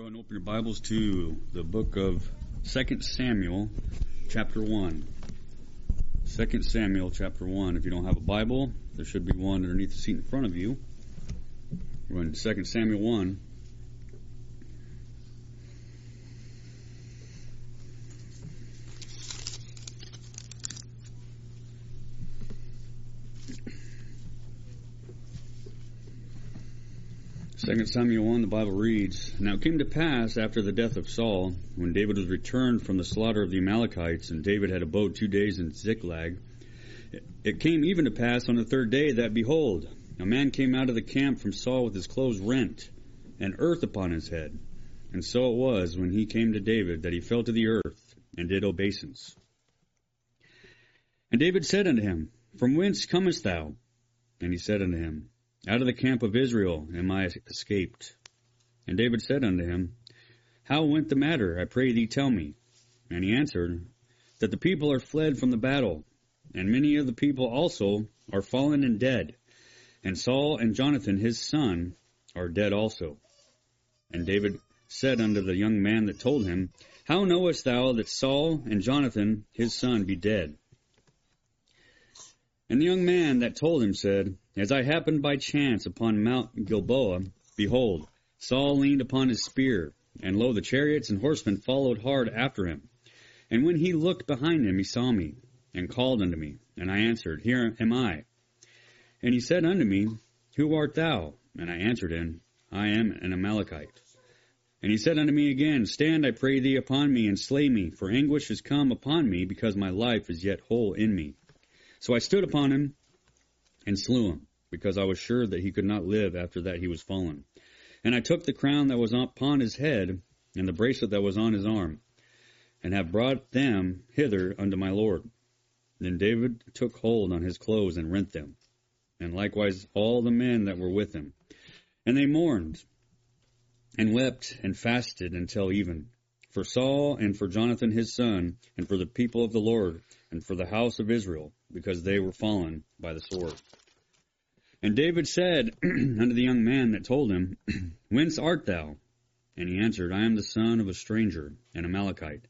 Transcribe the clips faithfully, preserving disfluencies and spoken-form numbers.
Go and open your Bibles to the book of Second Samuel, chapter one. Second Samuel, chapter one. If you don't have a Bible, there should be one underneath the seat in front of you. We're in Second Samuel one. Second Samuel one, the Bible reads, Now it came to pass after the death of Saul, when David was returned from the slaughter of the Amalekites, and David had abode two days in Ziklag, it came even to pass on the third day that, behold, a man came out of the camp from Saul with his clothes rent, and earth upon his head. And so it was, when he came to David, that he fell to the earth, and did obeisance. And David said unto him, From whence comest thou? And he said unto him, Out of the camp of Israel am I escaped. And David said unto him, How went the matter? I pray thee tell me. And he answered, That the people are fled from the battle, and many of the people also are fallen and dead. And Saul and Jonathan his son are dead also. And David said unto the young man that told him, How knowest thou that Saul and Jonathan his son be dead? And the young man that told him said, As I happened by chance upon Mount Gilboa, behold, Saul leaned upon his spear, and lo, the chariots and horsemen followed hard after him. And when he looked behind him, he saw me, and called unto me. And I answered, Here am I. And he said unto me, Who art thou? And I answered him, I am an Amalekite. And he said unto me again, Stand, I pray thee, upon me, and slay me, for anguish is come upon me, because my life is yet whole in me. So I stood upon him, and slew him, because I was sure that he could not live after that he was fallen. And I took the crown that was upon his head, and the bracelet that was on his arm, and have brought them hither unto my Lord. Then David took hold on his clothes and rent them, and likewise all the men that were with him. And they mourned, and wept, and fasted until even, for Saul, and for Jonathan his son, and for the people of the Lord, and for the house of Israel, because they were fallen by the sword. And David said unto the young man that told him, Whence art thou? And he answered, I am the son of a stranger, an Amalekite.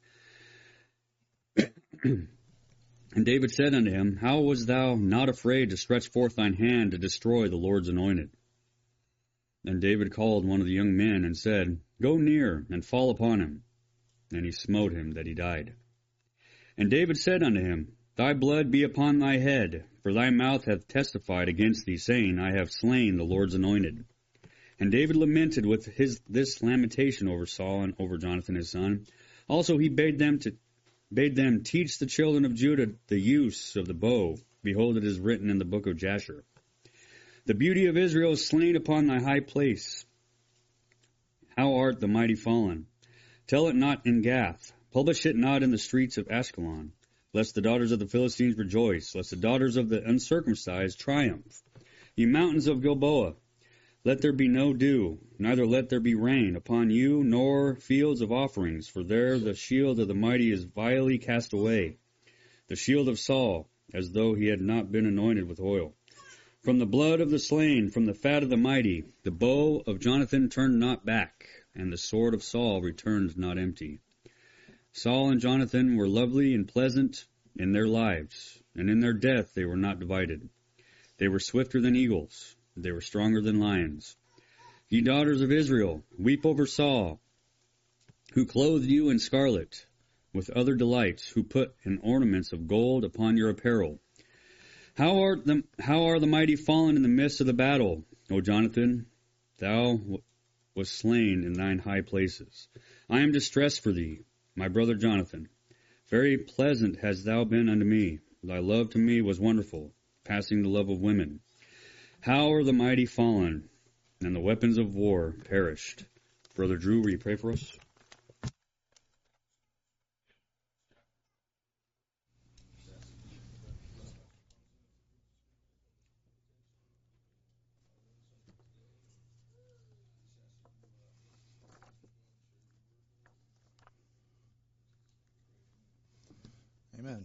And David said unto him, How wast thou not afraid to stretch forth thine hand to destroy the Lord's anointed? Then David called one of the young men and said, Go near and fall upon him. And he smote him that he died. And David said unto him, Thy blood be upon thy head, for thy mouth hath testified against thee, saying, I have slain the Lord's anointed. And David lamented with his this lamentation over Saul and over Jonathan his son. Also he bade them to bade them teach the children of Judah the use of the bow. Behold, it is written in the book of Jasher. The beauty of Israel is slain upon thy high place. How art the mighty fallen? Tell it not in Gath. Publish it not in the streets of Ashkelon. Lest the daughters of the Philistines rejoice, lest the daughters of the uncircumcised triumph. Ye mountains of Gilboa, let there be no dew, neither let there be rain upon you, nor fields of offerings, for there the shield of the mighty is vilely cast away, the shield of Saul, as though he had not been anointed with oil. From the blood of the slain, from the fat of the mighty, the bow of Jonathan turned not back, and the sword of Saul returned not empty. Saul and Jonathan were lovely and pleasant in their lives, and in their death they were not divided. They were swifter than eagles, they were stronger than lions. Ye daughters of Israel, weep over Saul, who clothed you in scarlet, with other delights, who put in ornaments of gold upon your apparel. How art the, how are the mighty fallen in the midst of the battle, O Jonathan? Thou was slain in thine high places. I am distressed for thee, my brother Jonathan. Very pleasant hast thou been unto me. Thy love to me was wonderful, passing the love of women. How are the mighty fallen, and the weapons of war perished. Brother Drew, will you pray for us? Amen.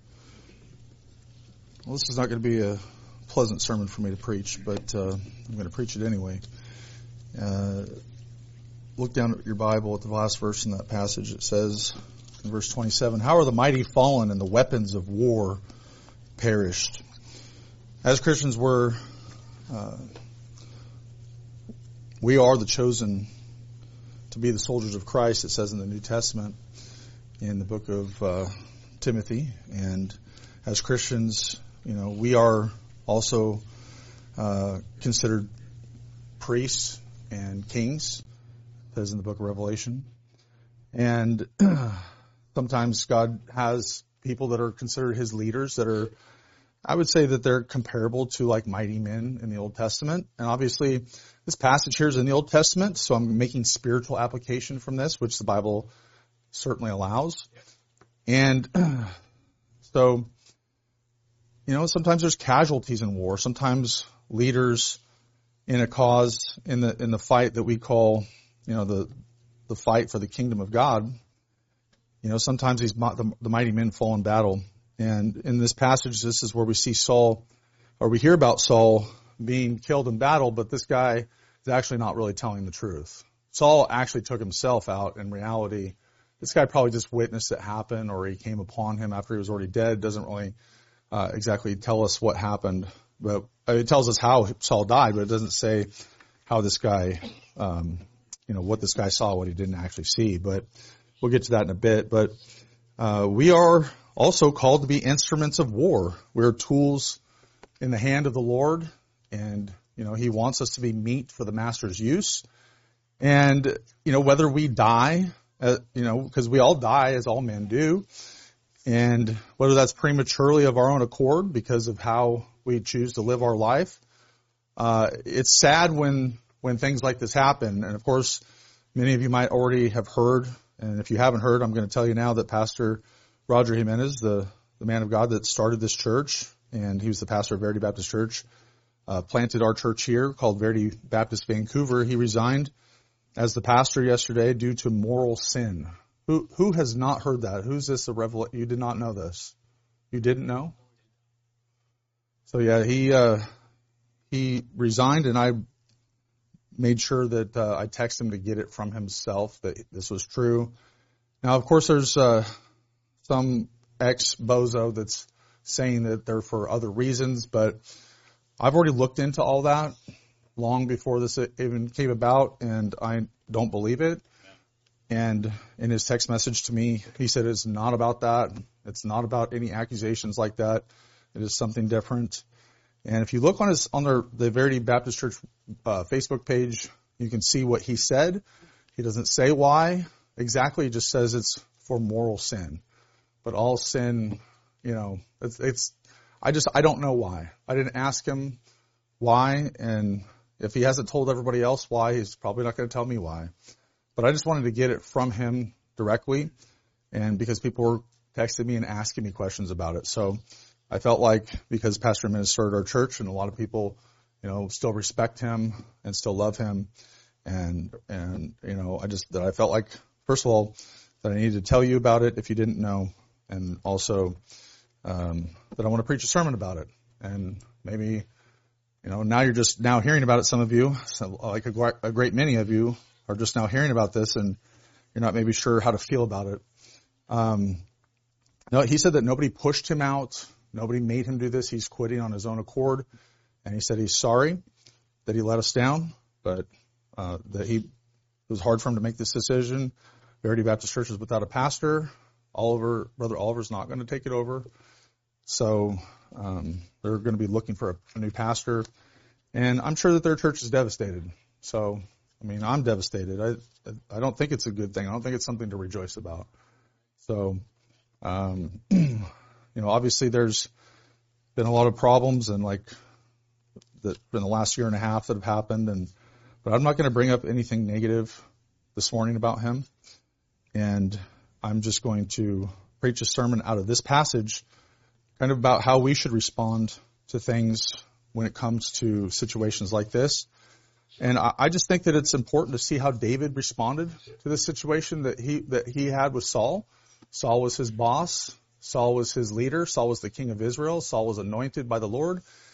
Well, this is not going to be a pleasant sermon for me to preach, but uh, I'm going to preach it anyway. Uh, look down at your Bible at the last verse in that passage, it says in verse twenty-seven, "How are the mighty fallen and the weapons of war perished?" As Christians, we're, uh, we are the chosen to be the soldiers of Christ, it says in the New Testament, in the book of uh, Timothy. And as Christians, you know, we are also uh, considered priests and kings, it says in the book of Revelation. And sometimes God has people that are considered his leaders that are, I would say that they're comparable to like mighty men in the Old Testament. And obviously this passage here is in the Old Testament, so I'm making spiritual application from this, which the Bible certainly allows. And so, you know, sometimes there's casualties in war. Sometimes leaders in a cause, in the in the fight that we call, you know, the the fight for the kingdom of God, you know, sometimes these the, the mighty men fall in battle. And in this passage, this is where we see Saul, or we hear about Saul being killed in battle, but this guy is actually not really telling the truth. Saul actually took himself out. In reality, this guy probably just witnessed it happen, or he came upon him after he was already dead. Doesn't really uh, exactly tell us what happened, but it tells us how Saul died, but it doesn't say how this guy, um, you know, what this guy saw, what he didn't actually see. But we'll get to that in a bit. But uh, we are also called to be instruments of war. We're tools in the hand of the Lord, and, you know, he wants us to be meat for the master's use. And, you know, whether we die, uh, you know, because we all die as all men do, and whether that's prematurely of our own accord because of how we choose to live our life, uh, it's sad when, when things like this happen. And of course, many of you might already have heard, and if you haven't heard, I'm going to tell you now that Pastor Roger Jimenez, the, the man of God that started this church, and he was the pastor of Verity Baptist Church, uh, planted our church here called Verity Baptist Vancouver. He resigned as the pastor yesterday due to moral sin. Who who has not heard that? Who's this a revelation? You did not know this. You didn't know? So yeah, he uh, he resigned, and I made sure that uh, I texted him to get it from himself that this was true. Now, of course, there's uh, some ex-bozo that's saying that they're for other reasons, but I've already looked into all that long before this even came about, and I don't believe it. And in his text message to me, he said it's not about that. It's not about any accusations like that. It is something different. And if you look on his on their, the Verity Baptist Church uh, Facebook page, you can see what he said. He doesn't say why exactly. He just says it's for moral sin. But all sin, you know, it's, it's I just I don't know why. I didn't ask him why, and if he hasn't told everybody else why, he's probably not going to tell me why. But I just wanted to get it from him directly, and because people were texting me and asking me questions about it. So I felt like, because Pastor Jimenez started our church, and a lot of people, you know, still respect him and still love him, and and you know, I just that I felt like, first of all, that I needed to tell you about it if you didn't know, and also um, that I want to preach a sermon about it. And maybe, you know, now you're just now hearing about it. Some of you, so like a, a great many of you, are just now hearing about this, and you're not maybe sure how to feel about it. Um, no, he said that nobody pushed him out. Nobody made him do this. He's quitting on his own accord. And he said he's sorry that he let us down, but uh, that he it was hard for him to make this decision. Verity Baptist Church is without a pastor. Oliver, Brother Oliver's not going to take it over. So um, they're going to be looking for a, a new pastor. And I'm sure that their church is devastated. So, I mean, I'm devastated. I I don't think it's a good thing. I don't think it's something to rejoice about. So, um, you know, obviously there's been a lot of problems, and like that in the last year and a half that have happened. And but I'm not going to bring up anything negative this morning about him. And I'm just going to preach a sermon out of this passage, kind of about how we should respond to things when it comes to situations like this. And I, I just think that it's important to see how David responded to this situation that he that he had with Saul. Saul was his boss. Saul was his leader. Saul was the king of Israel. Saul was anointed by the Lord.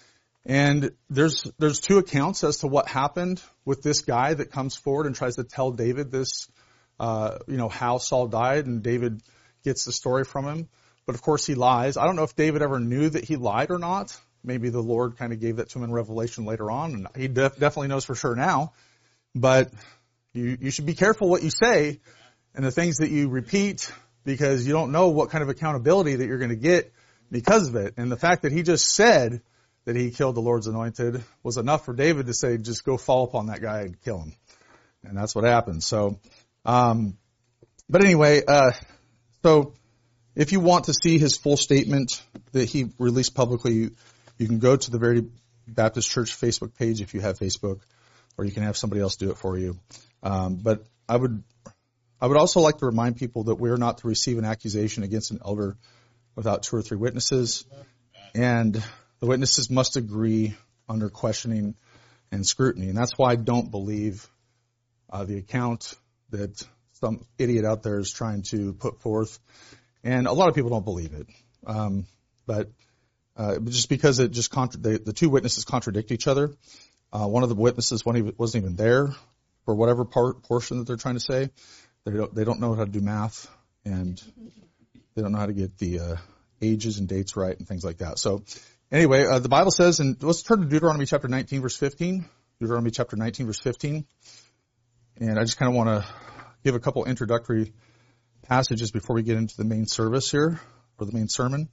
And there's there's two accounts as to what happened with this guy that comes forward and tries to tell David this, uh, you know, how Saul died, and David gets the story from him. But of course he lies. I don't know if David ever knew that he lied or not. Maybe the Lord kind of gave that to him in Revelation later on, and he def- definitely knows for sure now. But you you should be careful what you say and the things that you repeat, because you don't know what kind of accountability that you're going to get because of it. And the fact that he just said that he killed the Lord's anointed was enough for David to say, just go fall upon that guy and kill him. And that's what happened. So, um, but anyway, uh, so if you want to see his full statement that he released publicly, you, you can go to the Verity Baptist Church Facebook page if you have Facebook, or you can have somebody else do it for you. Um, but I would, I would also like to remind people that we're not to receive an accusation against an elder without two or three witnesses. And the witnesses must agree under questioning and scrutiny. And that's why I don't believe uh, the account that some idiot out there is trying to put forth. And a lot of people don't believe it. Um, but uh, just because it just contra- they, the two witnesses contradict each other. Uh, one of the witnesses wasn't even there for whatever part portion that they're trying to say. They don't, they don't know how to do math, and they don't know how to get the uh, ages and dates right and things like that. So anyway, uh, the Bible says, and let's turn to Deuteronomy chapter nineteen, verse fifteen. Deuteronomy chapter nineteen, verse fifteen. And I just kind of want to give a couple introductory passages before we get into the main service here, or the main sermon.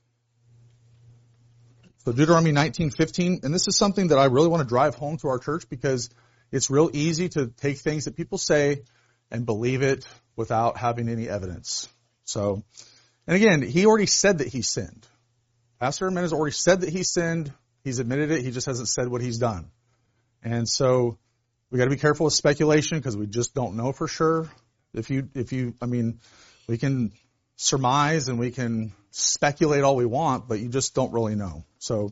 So Deuteronomy nineteen fifteen, and this is something that I really want to drive home to our church, because it's real easy to take things that people say and believe it without having any evidence. So, and again, he already said that he sinned. Pastor Jimenez has already said that he sinned. He's admitted it. He just hasn't said what he's done. And so we got to be careful with speculation, because we just don't know for sure. If you, if you, I mean, we can surmise and we can speculate all we want, but you just don't really know. So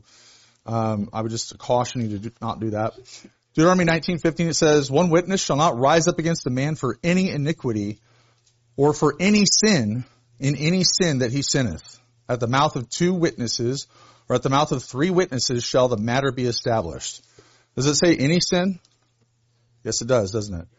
um, I would just caution you to do, not do that. Deuteronomy nineteen fifteen, it says, one witness shall not rise up against a man for any iniquity or for any sin in any sin that he sinneth. At the mouth of two witnesses or at the mouth of three witnesses shall the matter be established. Does it say any sin? Yes, it does, doesn't it?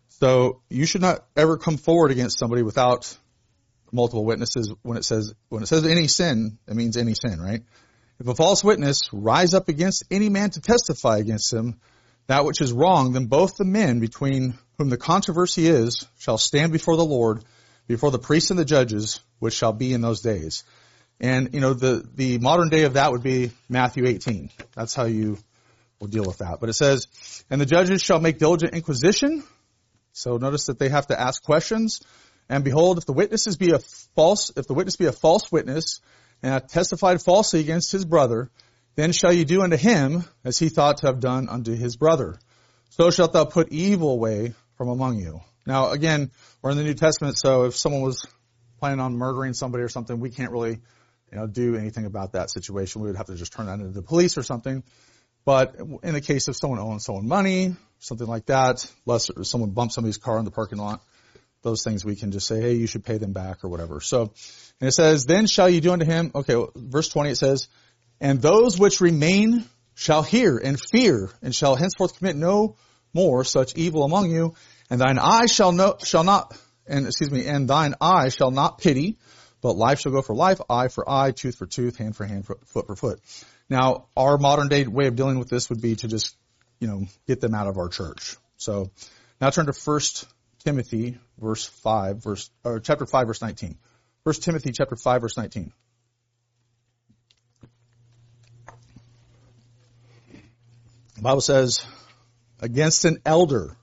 So you should not ever come forward against somebody without multiple witnesses. When it says, when it says any sin, it means any sin, right? If a false witness rise up against any man to testify against him that which is wrong, then both the men between whom the controversy is shall stand before the Lord, before the priests and the judges, which shall be in those days. And, you know, the, the modern day of that would be Matthew eighteen. That's how you will deal with that. But it says, and the judges shall make diligent inquisition. So notice that they have to ask questions. And behold, if the witnesses be a false, if the witness be a false witness and hath testified falsely against his brother, then shall you do unto him as he thought to have done unto his brother. So shalt thou put evil away from among you. Now, again, we're in the New Testament, so if someone was planning on murdering somebody or something, we can't really, you know, do anything about that situation. We would have to just turn that into the police or something. But in the case of someone owing someone money, something like that, unless someone bumps somebody's car in the parking lot, those things we can just say, hey, you should pay them back or whatever. So, and it says, then shall you do unto him, okay, well, verse twenty, it says, and those which remain shall hear and fear, and shall henceforth commit no more such evil among you, and thine eye shall no, shall not, and excuse me, and thine eye shall not pity, but life shall go for life, eye for eye, tooth for tooth, hand for hand, foot for foot. Now, our modern day way of dealing with this would be to just, you know, get them out of our church. So, now turn to First Timothy, verse five, verse or chapter five, verse nineteen. First Timothy, chapter five, verse nineteen. The Bible says, against an elder.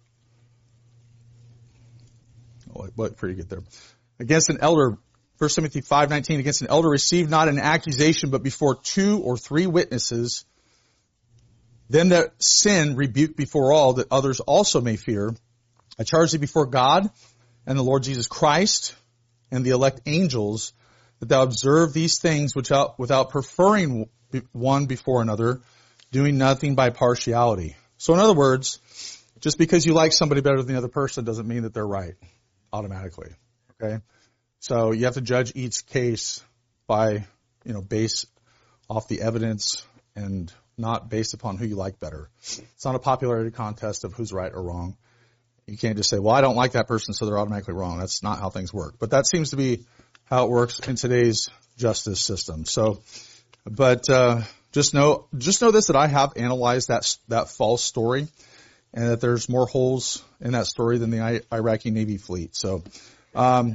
Oh, wait for you to get there. Against an elder, First Timothy five nineteen, against an elder receive not an accusation, but before two or three witnesses. Then that sin rebuke before all, that others also may fear. I charge thee before God and the Lord Jesus Christ and the elect angels, that thou observe these things without, without preferring one before another, doing nothing by partiality. So in other words, just because you like somebody better than the other person doesn't mean that they're right automatically. Okay? So you have to judge each case by, you know, base off the evidence and not based upon who you like better. It's not a popularity contest of who's right or wrong. You can't just say, well, I don't like that person, so they're automatically wrong. That's not how things work. But that seems to be how it works in today's justice system. So, but uh, just know, just know this, that I have analyzed that that false story, and that there's more holes in that story than the I- Iraqi Navy fleet. So, um,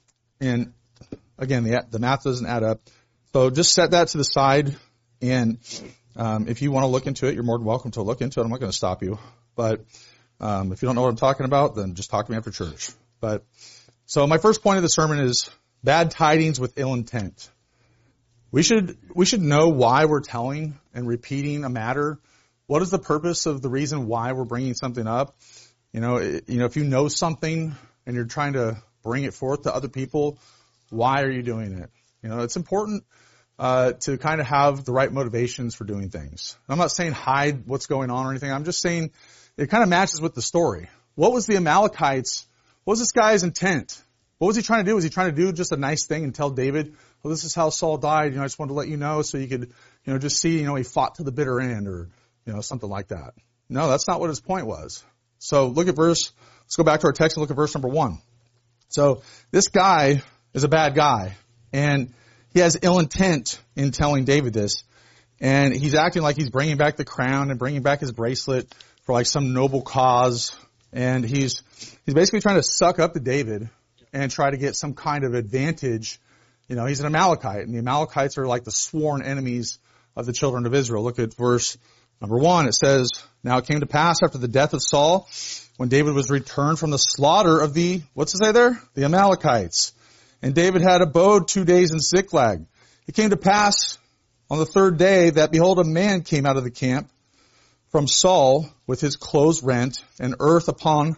and again, the the math doesn't add up. So just set that to the side, and um, if you want to look into it, you're more than welcome to look into it. I'm not going to stop you, but um, if you don't know what I'm talking about, then just talk to me after church. But so my first point of the sermon is bad tidings with ill intent. We should we should know why we're telling and repeating a matter. What is the purpose of the reason why we're bringing something up? You know, it, you know, if you know something and you're trying to bring it forth to other people, why are you doing it? You know, it's important uh, to kind of have the right motivations for doing things. I'm not saying hide what's going on or anything. I'm just saying it kind of matches with the story. What was the Amalekites? What was this guy's intent? What was he trying to do? Was he trying to do just a nice thing and tell David, well, this is how Saul died. You know, I just wanted to let you know so you could, you know, just see, you know, he fought to the bitter end, or, you know, something like that. No, that's not what his point was. So look at verse, let's go back to our text and look at verse number one. So this guy is a bad guy, and he has ill intent in telling David this, and he's acting like he's bringing back the crown and bringing back his bracelet for like some noble cause, and he's he's basically trying to suck up to David and try to get some kind of advantage. You know, he's an Amalekite, and the Amalekites are like the sworn enemies of the children of Israel. Look at verse number one. It says, now it came to pass after the death of Saul, when David was returned from the slaughter of the, what's it say there? The Amalekites. And David had abode two days in Ziklag. It came to pass on the third day that, behold, a man came out of the camp from Saul with his clothes rent, and earth upon,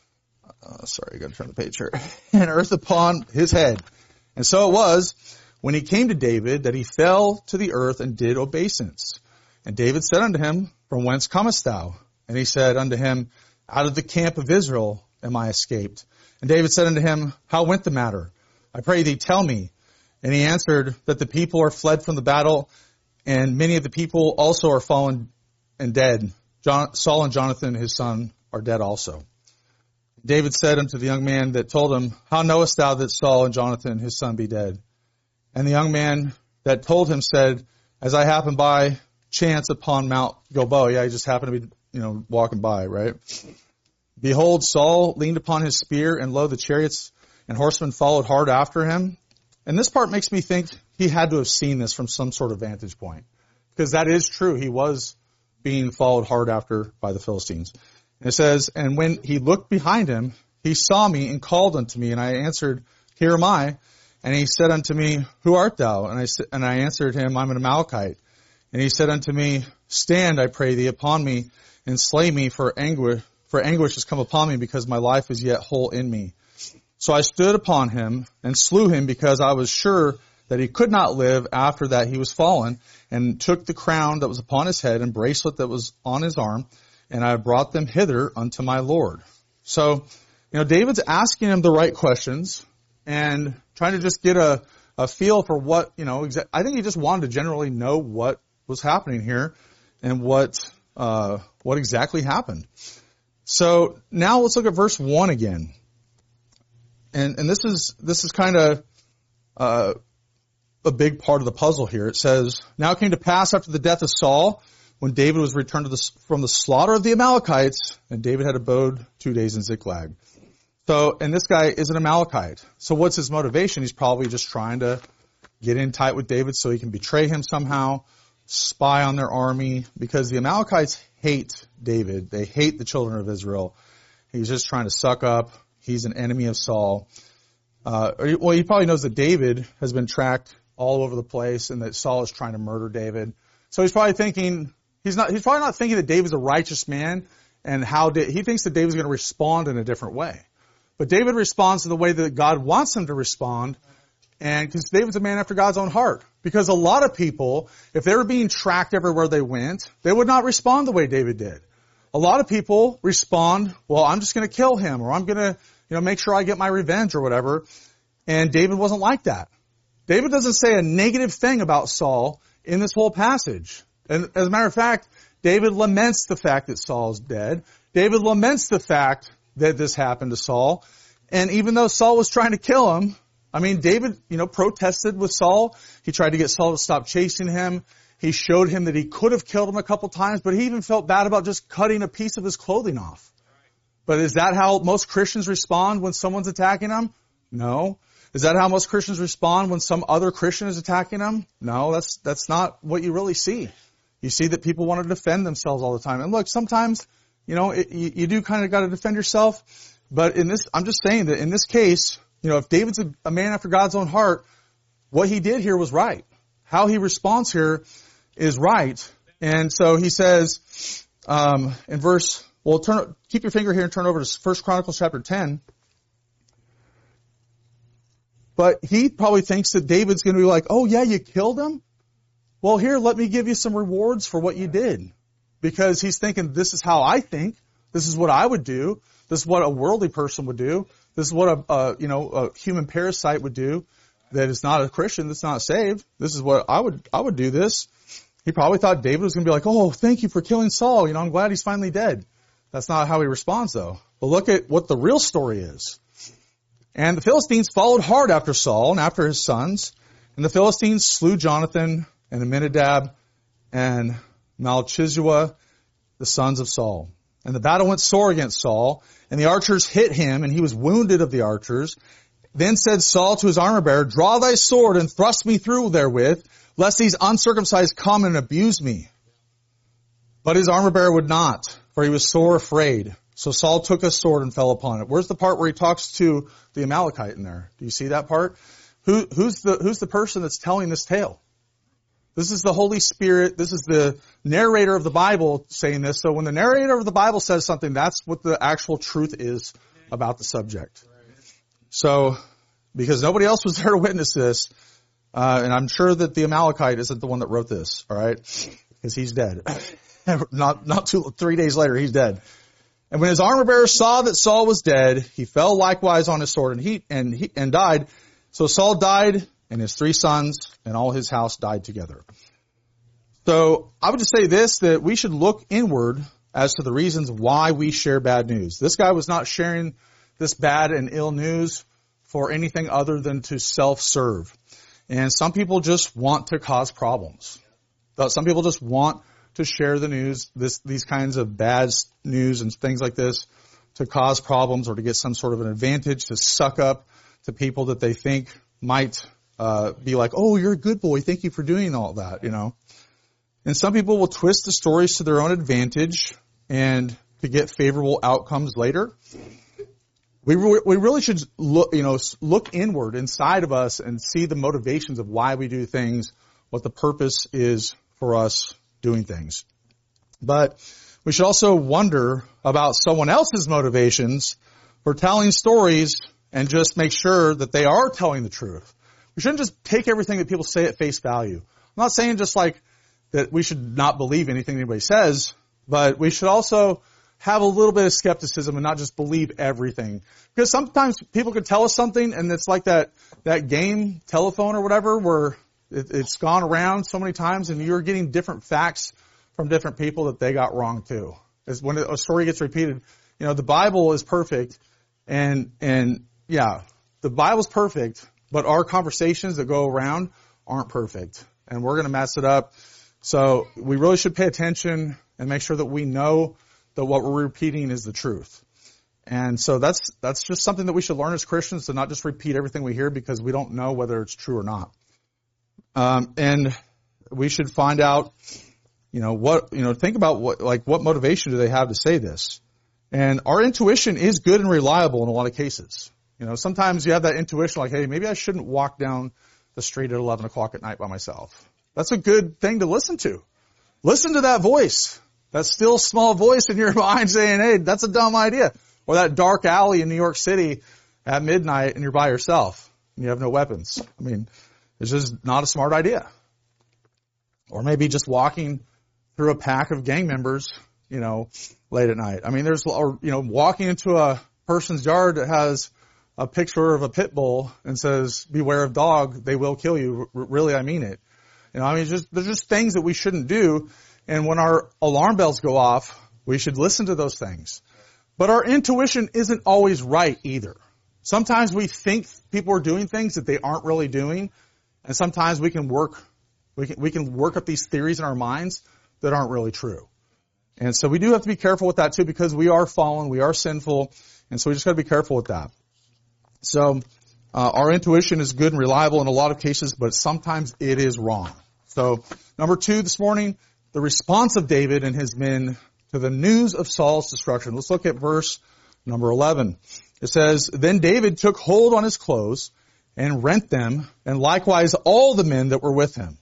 uh, sorry, I got to turn the page here, and earth upon his head. And so it was, when he came to David, that he fell to the earth and did obeisance. And David said unto him, from whence comest thou? And he said unto him, out of the camp of Israel am I escaped. And David said unto him, how went the matter? I pray thee, tell me. And he answered, that the people are fled from the battle, and many of the people also are fallen and dead. John, Saul and Jonathan, his son, are dead also. David said unto the young man that told him, how knowest thou that Saul and Jonathan, his son, be dead? And the young man that told him said, as I happened by chance upon Mount Gilboa. Yeah, he just happened to be, you know, walking by, right? Behold, Saul leaned upon his spear, and lo, the chariots and horsemen followed hard after him. And this part makes me think he had to have seen this from some sort of vantage point, because that is true. He was being followed hard after by the Philistines. And it says, and when he looked behind him, he saw me and called unto me, and I answered, here am I. And he said unto me, who art thou? And I and I answered him, I'm an Amalekite. And he said unto me, stand, I pray thee, upon me, and slay me, for anguish, for anguish has come upon me, because my life is yet whole in me. So I stood upon him and slew him, because I was sure that he could not live after that he was fallen, and took the crown that was upon his head and bracelet that was on his arm, and I brought them hither unto my Lord. So, you know, David's asking him the right questions and trying to just get a, a feel for what, you know, exa- I think he just wanted to generally know what was happening here and what, uh, what exactly happened. So now let's look at verse one again. And, and this is, this is kind of, uh, a big part of the puzzle here. It says, now it came to pass after the death of Saul, when David was returned to the, from the slaughter of the Amalekites, and David had abode two days in Ziklag. So, and this guy is an Amalekite. So what's his motivation? He's probably just trying to get in tight with David so he can betray him somehow, spy on their army, because the Amalekites hate David. They hate the children of Israel. He's just trying to suck up. He's an enemy of Saul. Uh, well, he probably knows that David has been tracked all over the place and that Saul is trying to murder David. So he's probably thinking, he's not, he's probably not thinking that David's a righteous man and how da- he thinks that David's going to respond in a different way. But David responds in the way that God wants him to respond, and because David's a man after God's own heart. Because a lot of people, if they were being tracked everywhere they went, they would not respond the way David did. A lot of people respond, well, I'm just going to kill him, or I'm going to, you know, make sure I get my revenge or whatever. And David wasn't like that. David doesn't say a negative thing about Saul in this whole passage. And as a matter of fact, David laments the fact that Saul's dead. David laments the fact that this happened to Saul. And even though Saul was trying to kill him, I mean, David, you know, protested with Saul. He tried to get Saul to stop chasing him. He showed him that he could have killed him a couple times, but he even felt bad about just cutting a piece of his clothing off. But is that how most Christians respond when someone's attacking them? No. Is that how most Christians respond when some other Christian is attacking them? No, that's, that's not what you really see. You see that people want to defend themselves all the time. And look, sometimes, you know, it, you, you do kind of got to defend yourself. But in this, I'm just saying that in this case, you know, if David's a, a man after God's own heart, what he did here was right. How he responds here is right. And so he says, um, in verse, well, turn, keep your finger here and turn over to First Chronicles chapter ten. But he probably thinks that David's going to be like, oh yeah, you killed him? Well, here, let me give you some rewards for what you did. Because he's thinking, this is how I think. This is what I would do. This is what a worldly person would do. This is what a, a you know, a human parasite would do that is not a Christian, that's not saved. This is what I would, I would do this. He probably thought David was going to be like, oh, thank you for killing Saul. You know, I'm glad he's finally dead. That's not how he responds though. But look at what the real story is. And the Philistines followed hard after Saul and after his sons. And the Philistines slew Jonathan and Aminadab and Malchishua, the sons of Saul. And the battle went sore against Saul, and the archers hit him, and he was wounded of the archers. Then said Saul to his armor-bearer, draw thy sword and thrust me through therewith, lest these uncircumcised come and abuse me. But his armor-bearer would not, for he was sore afraid. So Saul took a sword and fell upon it. Where's the part where he talks to the Amalekite in there? Do you see that part? Who, who's the, who's the person that's telling this tale? This is the Holy Spirit. This is the narrator of the Bible saying this. So when the narrator of the Bible says something, that's what the actual truth is about the subject. So, because nobody else was there to witness this, uh, and I'm sure that the Amalekite isn't the one that wrote this, all right? Because he's dead. not, not two, three days later, he's dead. And when his armor bearer saw that Saul was dead, he fell likewise on his sword and he, and he, and died. So Saul died, and his three sons and all his house died together. So I would just say this, that we should look inward as to the reasons why we share bad news. This guy was not sharing this bad and ill news for anything other than to self-serve. And some people just want to cause problems. Some people just want to share the news, this, these kinds of bad news and things like this, to cause problems or to get some sort of an advantage, to suck up to people that they think might uh, be like, oh, you're a good boy. Thank you for doing all that, you know. And some people will twist the stories to their own advantage and to get favorable outcomes later. We re- we really should look, you know, look inward inside of us and see the motivations of why we do things, what the purpose is for us doing things. But we should also wonder about someone else's motivations for telling stories and just make sure that they are telling the truth. We shouldn't just take everything that people say at face value. I'm not saying just like that we should not believe anything anybody says, but we should also have a little bit of skepticism and not just believe everything. Because sometimes people could tell us something and it's like that, that game, telephone or whatever, where it, it's gone around so many times and you're getting different facts from different people that they got wrong too. It's when a story gets repeated, you know, the Bible is perfect and, and yeah, the Bible's perfect, but our conversations that go around aren't perfect and we're going to mess it up. So we really should pay attention and make sure that we know that what we're repeating is the truth. And so that's, that's just something that we should learn as Christians, to not just repeat everything we hear because we don't know whether it's true or not. Um, and we should find out, you know, what, you know, think about what, like, what motivation do they have to say this? And our intuition is good and reliable in a lot of cases. You know, sometimes you have that intuition like, hey, maybe I shouldn't walk down the street at eleven o'clock at night by myself. That's a good thing to listen to. Listen to that voice. That still small voice in your mind saying, hey, that's a dumb idea. Or that dark alley in New York City at midnight and you're by yourself and you have no weapons. I mean, it's just not a smart idea. Or maybe just walking through a pack of gang members, you know, late at night. I mean, there's, or, you know, walking into a person's yard that has a picture of a pit bull and says, beware of dog, they will kill you. R- really, I mean it. You know, I mean, just, there's just things that we shouldn't do. And when our alarm bells go off, we should listen to those things. But our intuition isn't always right either. Sometimes we think people are doing things that they aren't really doing. And sometimes we can work, we can, we can work up these theories in our minds that aren't really true. And so we do have to be careful with that too, because we are fallen, we are sinful, and so we just got to be careful with that. So uh, our intuition is good and reliable in a lot of cases, but sometimes it is wrong. So number two this morning, the response of David and his men to the news of Saul's destruction. Let's look at verse number eleven. It says, "Then David took hold on his clothes and rent them, and likewise all the men that were with him."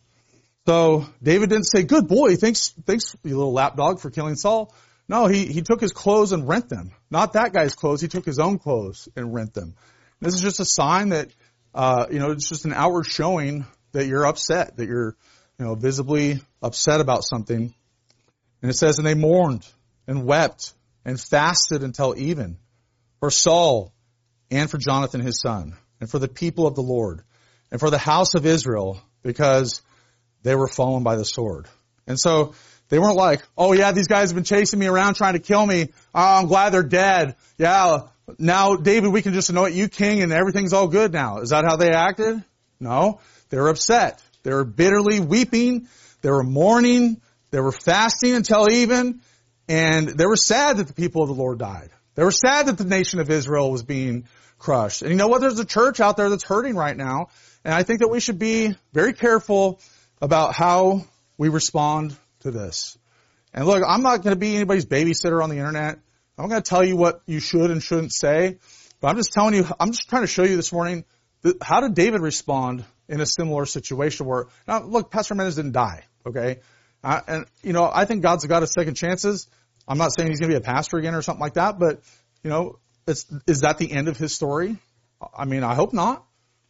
So David didn't say, "Good boy, thanks, thanks, you little lapdog, for killing Saul." No, he, he took his clothes and rent them. Not that guy's clothes. He took his own clothes and rent them. This is just a sign that, uh, you know, it's just an outward showing that you're upset, that you're, you know, visibly upset about something. And it says, "And they mourned and wept and fasted until even for Saul and for Jonathan his son and for the people of the Lord and for the house of Israel, because they were fallen by the sword." And so they weren't like, "Oh yeah, these guys have been chasing me around trying to kill me. Oh, I'm glad they're dead. Yeah, now David, we can just anoint you king and everything's all good now." Is that how they acted? No. They were upset. They were bitterly weeping. They were mourning. They were fasting until even. And they were sad that the people of the Lord died. They were sad that the nation of Israel was being crushed. And you know what? There's a church out there that's hurting right now. And I think that we should be very careful about how we respond to this. And look, I'm not going to be anybody's babysitter on the internet. I'm going to tell you what you should and shouldn't say. But I'm just telling you, I'm just trying to show you this morning, that how did David respond in a similar situation where, now look, Pastor Mendes didn't die, okay? Uh, and, you know, I think God's a God of second chances. I'm not saying he's going to be a pastor again or something like that, but, you know, it's, is that the end of his story? I mean, I hope not.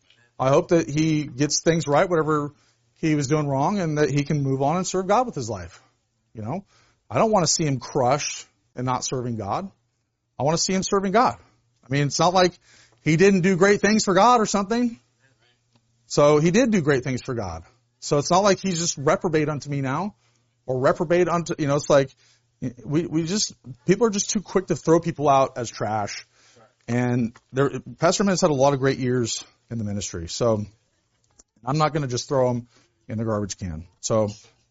I hope that he gets things right, whatever he was doing wrong, and that he can move on and serve God with his life. You know, I don't want to see him crushed and not serving God. I want to see him serving God. I mean, it's not like he didn't do great things for God or something. So he did do great things for God. So it's not like he's just reprobate unto me now, or reprobate unto, you know, it's like we, we just, people are just too quick to throw people out as trash. And there, Pastor Mendes had a lot of great years in the ministry. So I'm not going to just throw them in the garbage can. So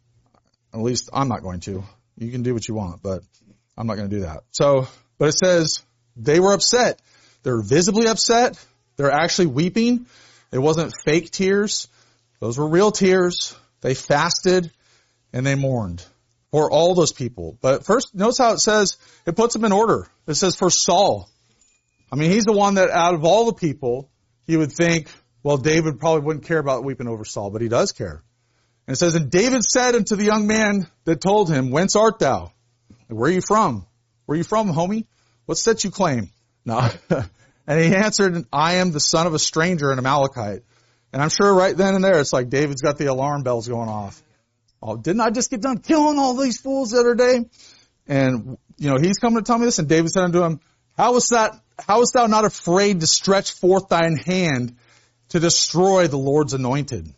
at least I'm not going to. You can do what you want, but I'm not going to do that. So, but it says they were upset. They're visibly upset. They're actually weeping. It wasn't fake tears. Those were real tears. They fasted and they mourned for all those people. But first, notice how it says, it puts them in order. It says for Saul. I mean, he's the one that out of all the people, you would think, well, David probably wouldn't care about weeping over Saul, but he does care. And it says, "And David said unto the young man that told him, Whence art thou? Where are you from? Where are you from, homie? What set you claim?" No. And he answered, "I am the son of a stranger, an Amalekite." And I'm sure right then and there, it's like David's got the alarm bells going off. Oh, didn't I just get done killing all these fools the other day? And, you know, he's coming to tell me this. And David said unto him, How was that, how was thou not afraid to stretch forth thine hand to destroy the Lord's anointed?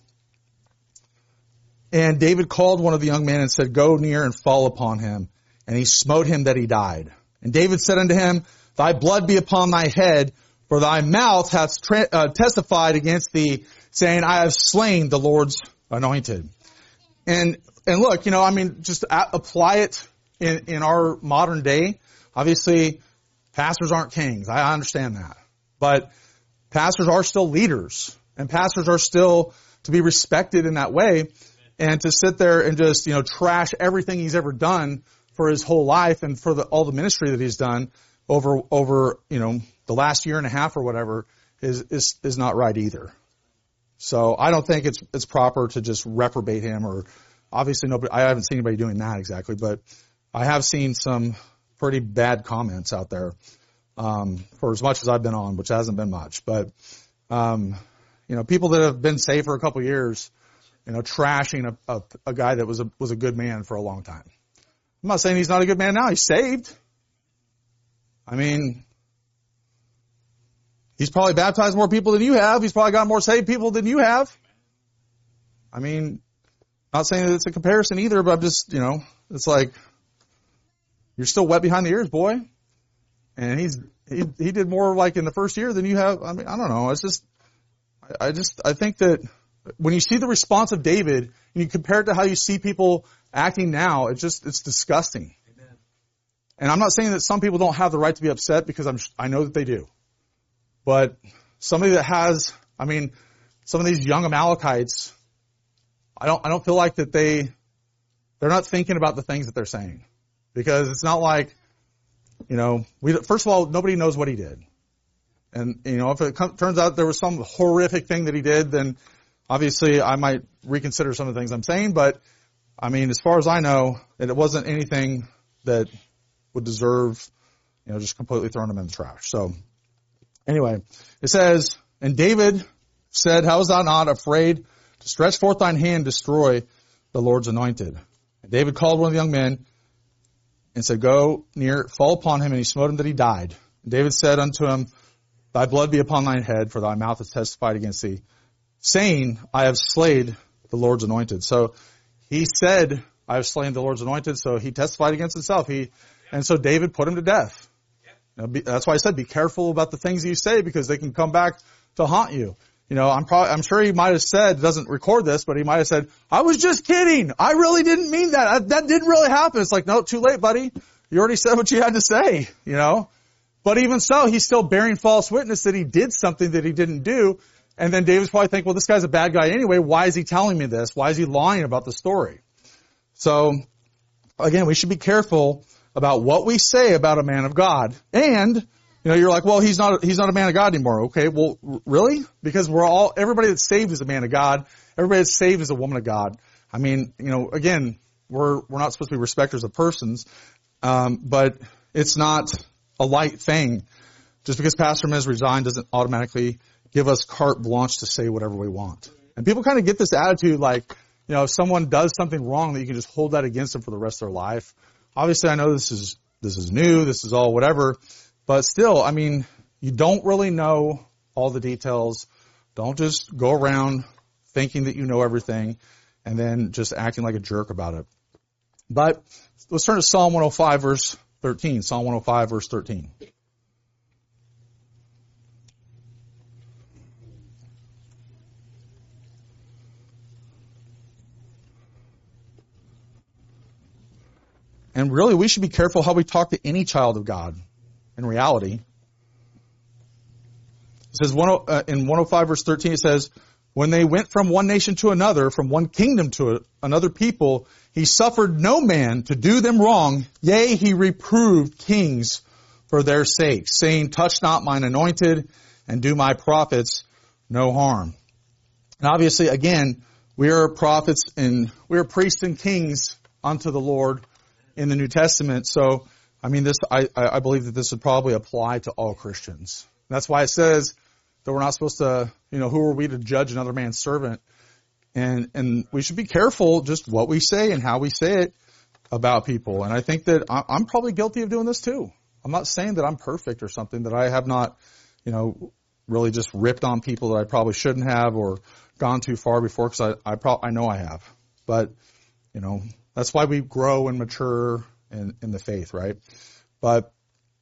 And David called one of the young men and said, Go near and fall upon him. And he smote him that he died. And David said unto him, Thy blood be upon thy head, for thy mouth hath tra- uh, testified against thee, saying, I have slain the Lord's anointed. And and look, you know, I mean, just a- apply it in, in our modern day. Obviously, pastors aren't kings. I understand that. But pastors are still leaders. And pastors are still to be respected in that way. And to sit there and just, you know, trash everything he's ever done for his whole life and for the, all the ministry that he's done over, over, you know, the last year and a half or whatever is, is, is not right either. So I don't think it's, it's proper to just reprobate him, or obviously nobody, I haven't seen anybody doing that exactly, but I have seen some pretty bad comments out there, um, for as much as I've been on, which hasn't been much, but, um, you know, people that have been saved for a couple of years, you know, trashing a, a, a guy that was a, was a good man for a long time. I'm not saying he's not a good man now. He's saved. I mean, he's probably baptized more people than you have. He's probably got more saved people than you have. I mean, Not saying that it's a comparison either, but I'm just, you know, it's like, you're still wet behind the ears, boy. And he's, he, he did more like in the first year than you have. I mean, I don't know. It's just, I, I just, I think that when you see the response of David and you compare it to how you see people acting now, it's just, it's disgusting. Amen. And I'm not saying that some people don't have the right to be upset, because I'm, I know that they do. But somebody that has, I mean, some of these young Amalekites, I don't, I don't feel like that they, they're not thinking about the things that they're saying. Because it's not like, you know, we, first of all, nobody knows what he did. And, you know, if it com- turns out there was some horrific thing that he did, then obviously I might reconsider some of the things I'm saying. But, I mean, as far as I know, it wasn't anything that would deserve, you know, just completely throwing him in the trash. So, anyway, it says, and David said, how was thou not afraid to stretch forth thine hand and destroy the Lord's anointed? And David called one of the young men and said, go near, fall upon him, and he smote him that he died. And David said unto him, thy blood be upon thine head, for thy mouth has testified against thee, saying, I have slayed the Lord's anointed. So he said, I have slain the Lord's anointed, so he testified against himself. He, and so David put him to death. You know, be, that's why I said, be careful about the things you say, because they can come back to haunt you. You know, I'm probably, I'm sure he might have said, doesn't record this, but he might have said, I was just kidding. I really didn't mean that. I, that didn't really happen. It's like, no, too late, buddy. You already said what you had to say, you know. But even so, he's still bearing false witness that he did something that he didn't do. And then David's probably thinking, well, this guy's a bad guy anyway. Why is he telling me this? Why is he lying about the story? So, again, we should be careful about what we say about a man of God. And, you know, you're like, well, he's not, he's not a man of God anymore. Okay, well, really? Because we're all, everybody that's saved is a man of God. Everybody that's saved is a woman of God. I mean, you know, again, we're, we're not supposed to be respecters of persons. Um, but it's not a light thing. Just because Pastor Miz resigned doesn't automatically give us carte blanche to say whatever we want. And people kind of get this attitude like, you know, if someone does something wrong, that you can just hold that against them for the rest of their life. Obviously, I know this is, this is new, this is all whatever. But still, I mean, you don't really know all the details. Don't just go around thinking that you know everything and then just acting like a jerk about it. But let's turn to Psalm one oh five, verse thirteen. Psalm one oh five, verse thirteen. And really, we should be careful how we talk to any child of God. In reality, it says in one oh five verse thirteen, it says, when they went from one nation to another, from one kingdom to another people, he suffered no man to do them wrong. Yea, he reproved kings for their sake, saying, touch not mine anointed and do my prophets no harm. And obviously, again, we are prophets and we are priests and kings unto the Lord in the New Testament. So, I mean, this, I, I believe that this would probably apply to all Christians. That's why it says that we're not supposed to, you know, who are we to judge another man's servant? And, and we should be careful just what we say and how we say it about people. And I think that I'm probably guilty of doing this too. I'm not saying that I'm perfect or something, that I have not, you know, really just ripped on people that I probably shouldn't have or gone too far before, because I, I, pro- I know I have. But, you know, that's why we grow and mature in, in the faith, right? But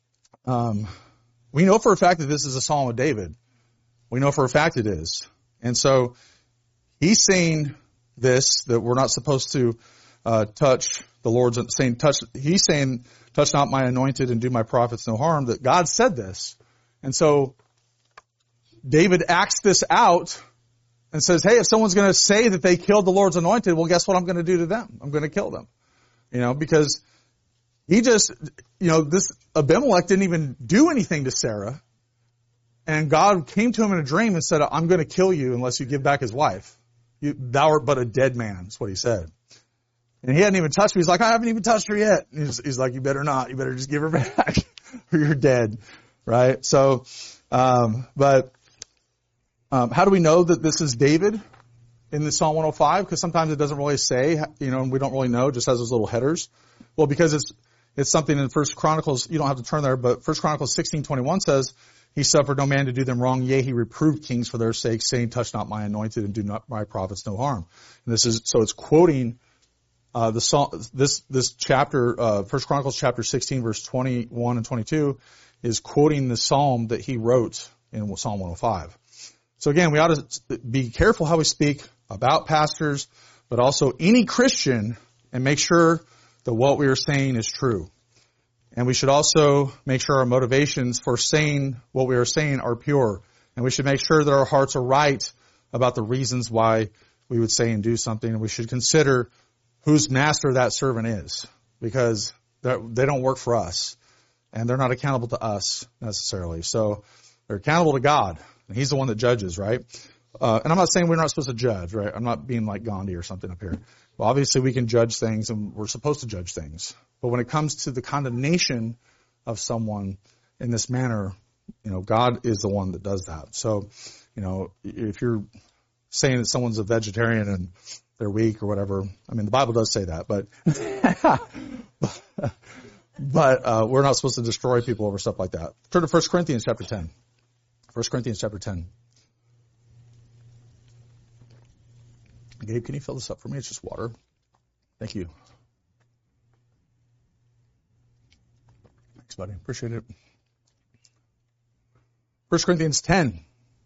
um, we know for a fact that this is a Psalm of David. We know for a fact it is. And so he's saying this, that we're not supposed to uh, touch the Lord's, saying touch, he's saying, touch not my anointed and do my prophets no harm, that God said this. And so David acts this out and says, hey, if someone's going to say that they killed the Lord's anointed, well, guess what I'm going to do to them? I'm going to kill them. You know, because he just, you know, this Abimelech didn't even do anything to Sarah. And God came to him in a dream and said, I'm going to kill you unless you give back his wife. You, thou art but a dead man, is what he said. And he hadn't even touched her. He's like, I haven't even touched her yet. And he's, he's like, you better not. You better just give her back or you're dead. Right? So, um, but, um, how do we know that this is David in the Psalm one oh five? Because sometimes it doesn't really say, you know, and we don't really know, just has those little headers. Well, because it's, it's something in First Chronicles, you don't have to turn there, but First Chronicles sixteen twenty-one says, He suffered no man to do them wrong. Yea, he reproved kings for their sake, saying, touch not my anointed and do not my prophets no harm. And this is, so it's quoting, uh, the Psalm, this, this chapter, uh, First Chronicles chapter sixteen, verse twenty-one and twenty-two is quoting the Psalm that he wrote in Psalm one oh five. So again, we ought to be careful how we speak about pastors, but also any Christian, and make sure that what we are saying is true. And we should also make sure our motivations for saying what we are saying are pure. And we should make sure that our hearts are right about the reasons why we would say and do something. And we should consider whose master that servant is, because they don't work for us and they're not accountable to us necessarily. So they're accountable to God, and He's the one that judges, right? Uh, and I'm not saying we're not supposed to judge, right? I'm not being like Gandhi or something up here. Well, obviously we can judge things, and we're supposed to judge things. But when it comes to the condemnation of someone in this manner, you know, God is the one that does that. So, you know, if you're saying that someone's a vegetarian and they're weak or whatever, I mean, the Bible does say that, but, but, uh, we're not supposed to destroy people over stuff like that. Turn to First Corinthians chapter ten. First Corinthians chapter ten. Gabe, can you fill this up for me? It's just water. Thank you. Thanks, buddy. Appreciate it. First Corinthians ten.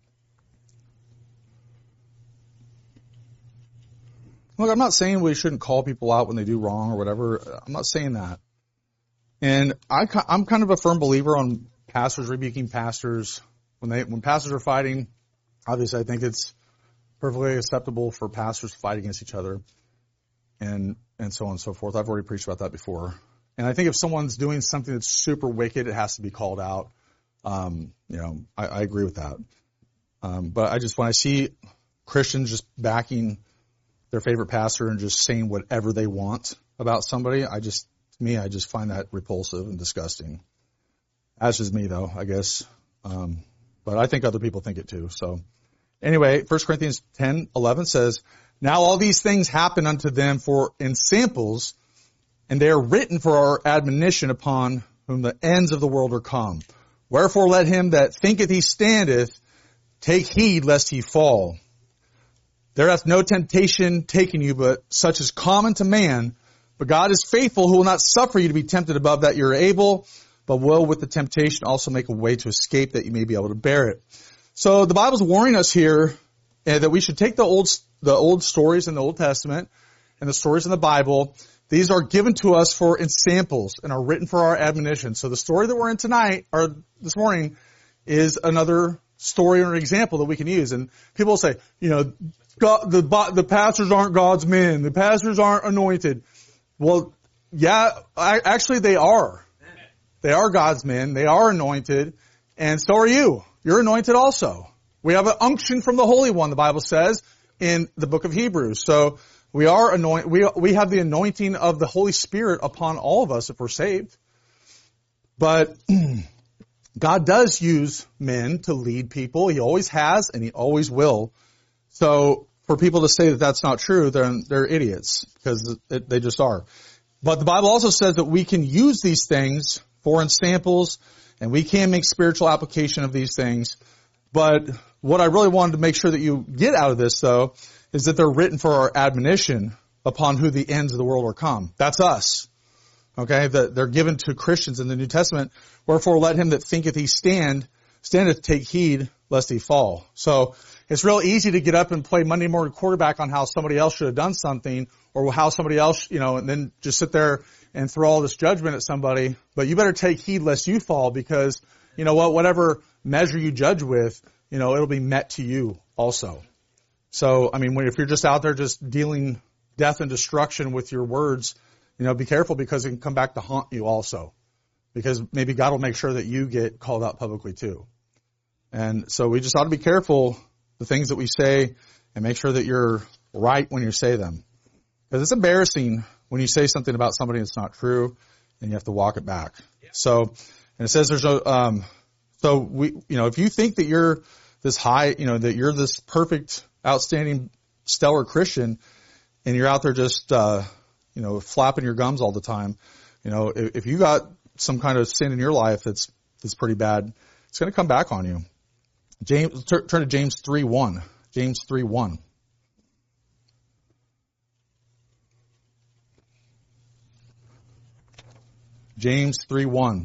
Look, I'm not saying we shouldn't call people out when they do wrong or whatever. I'm not saying that. And I, I'm kind of a firm believer on pastors rebuking pastors. When they, when pastors are fighting, obviously I think it's perfectly acceptable for pastors to fight against each other, and, and so on and so forth. I've already preached about that before. And I think if someone's doing something that's super wicked, it has to be called out. Um, you know, I, I agree with that. Um, but I just, when I see Christians just backing their favorite pastor and just saying whatever they want about somebody, I just, to me, I just find that repulsive and disgusting. That's just me though, I guess. Um, but I think other people think it too. So anyway, First Corinthians ten eleven says, now all these things happen unto them for in samples, and they are written for our admonition, upon whom the ends of the world are come. Wherefore let him that thinketh he standeth take heed lest he fall. There hath no temptation taken you, but such is common to man. But God is faithful, who will not suffer you to be tempted above that you are able, but will with the temptation also make a way to escape, that you may be able to bear it. So the Bible's warning us here uh, that we should take the old the old stories in the Old Testament and the stories in the Bible. These are given to us for in samples and are written for our admonition. So the story that we're in tonight, or this morning, is another story or an example that we can use. And people will say, you know, God, the the pastors aren't God's men. The pastors aren't anointed. Well, yeah, I, actually they are. They are God's men. They are anointed. And so are you. You're anointed also. We have an unction from the Holy One, the Bible says in the book of Hebrews. So we are anointed. We, we have the anointing of the Holy Spirit upon all of us if we're saved. But God does use men to lead people. He always has, and He always will. So for people to say that that's not true, they're, they're idiots, because it, they just are. But the Bible also says that we can use these things for samples, and we can make spiritual application of these things. But what I really wanted to make sure that you get out of this, though, is that they're written for our admonition, upon who the ends of the world are come. That's us. Okay? That they're given to Christians in the New Testament. Wherefore let him that thinketh he stand, standeth take heed lest he fall. So it's real easy to get up and play Monday morning quarterback on how somebody else should have done something, or how somebody else, you know, and then just sit there and throw all this judgment at somebody. But you better take heed lest you fall, because you know what, whatever measure you judge with, you know, it'll be met to you also. So, I mean, when, if you're just out there just dealing death and destruction with your words, you know, be careful, because it can come back to haunt you also. Because maybe God will make sure that you get called out publicly too. And so we just ought to be careful the things that we say, and make sure that you're right when you say them. Because it's embarrassing when you say something about somebody that's not true, and you have to walk it back. Yeah. So, and it says there's no, um, so we, you know, if you think that you're this high, you know, that you're this perfect, outstanding, stellar Christian, and you're out there just, uh, you know, flapping your gums all the time, you know, if, if you got some kind of sin in your life that's, that's pretty bad, it's going to come back on you. James, turn to James three one. James three one. James three one.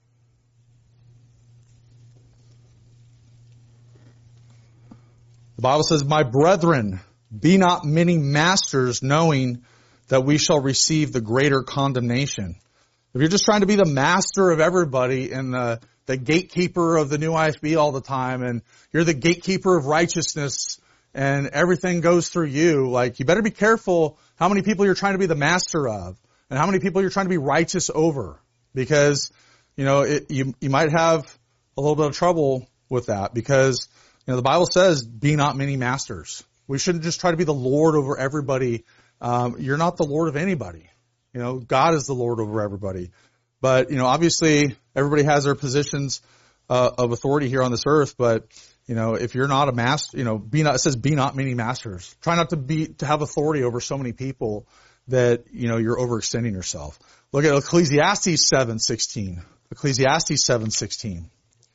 The Bible says, "My brethren, be not many masters, knowing that we shall receive the greater condemnation." If you're just trying to be the master of everybody and the, the gatekeeper of the new I F B all the time, and you're the gatekeeper of righteousness, and everything goes through you, like, you better be careful how many people you're trying to be the master of, and how many people you're trying to be righteous over. Because, you know, it, you, you might have a little bit of trouble with that, because, you know, the Bible says, be not many masters. We shouldn't just try to be the Lord over everybody. Um, you're not the Lord of anybody. You know, God is the Lord over everybody. But, you know, obviously everybody has their positions uh, of authority here on this earth. But, you know, if you're not a master, you know, be not, it says be not many masters. Try not to be, to have authority over so many people that, you know, you're overextending yourself. Look at Ecclesiastes seven sixteen. Ecclesiastes seven sixteen.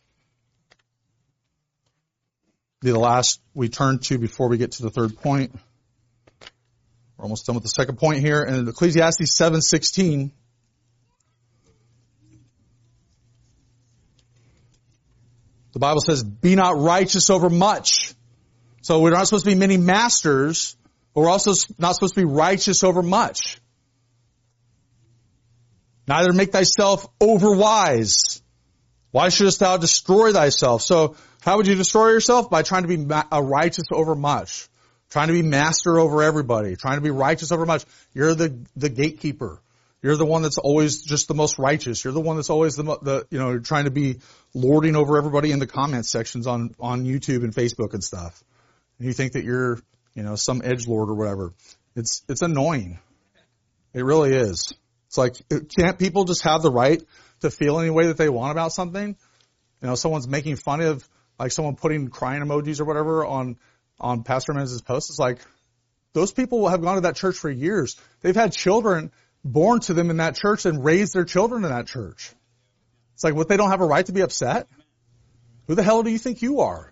Be the last we turn to before we get to the third point. We're almost done with the second point here. And in Ecclesiastes seven sixteen, the Bible says, "Be not righteous over much." So we're not supposed to be many masters, but we're also not supposed to be righteous over much. "Neither make thyself overwise. Why shouldest thou destroy thyself?" So how would you destroy yourself? By trying to be a righteous over much. Trying to be master over everybody. Trying to be righteous over much. You're the, the gatekeeper. You're the one that's always just the most righteous. You're the one that's always the, the you know, you're trying to be lording over everybody in the comment sections on, on YouTube and Facebook and stuff. And you think that you're, you know, some edgelord or whatever. It's, it's annoying. It really is. It's like, can't people just have the right to feel any way that they want about something? You know, someone's making fun of, like someone putting crying emojis or whatever on, on Pastor Menez's post. It's like, those people have gone to that church for years. They've had children born to them in that church and raised their children in that church. It's like, what, they don't have a right to be upset? Who the hell do you think you are?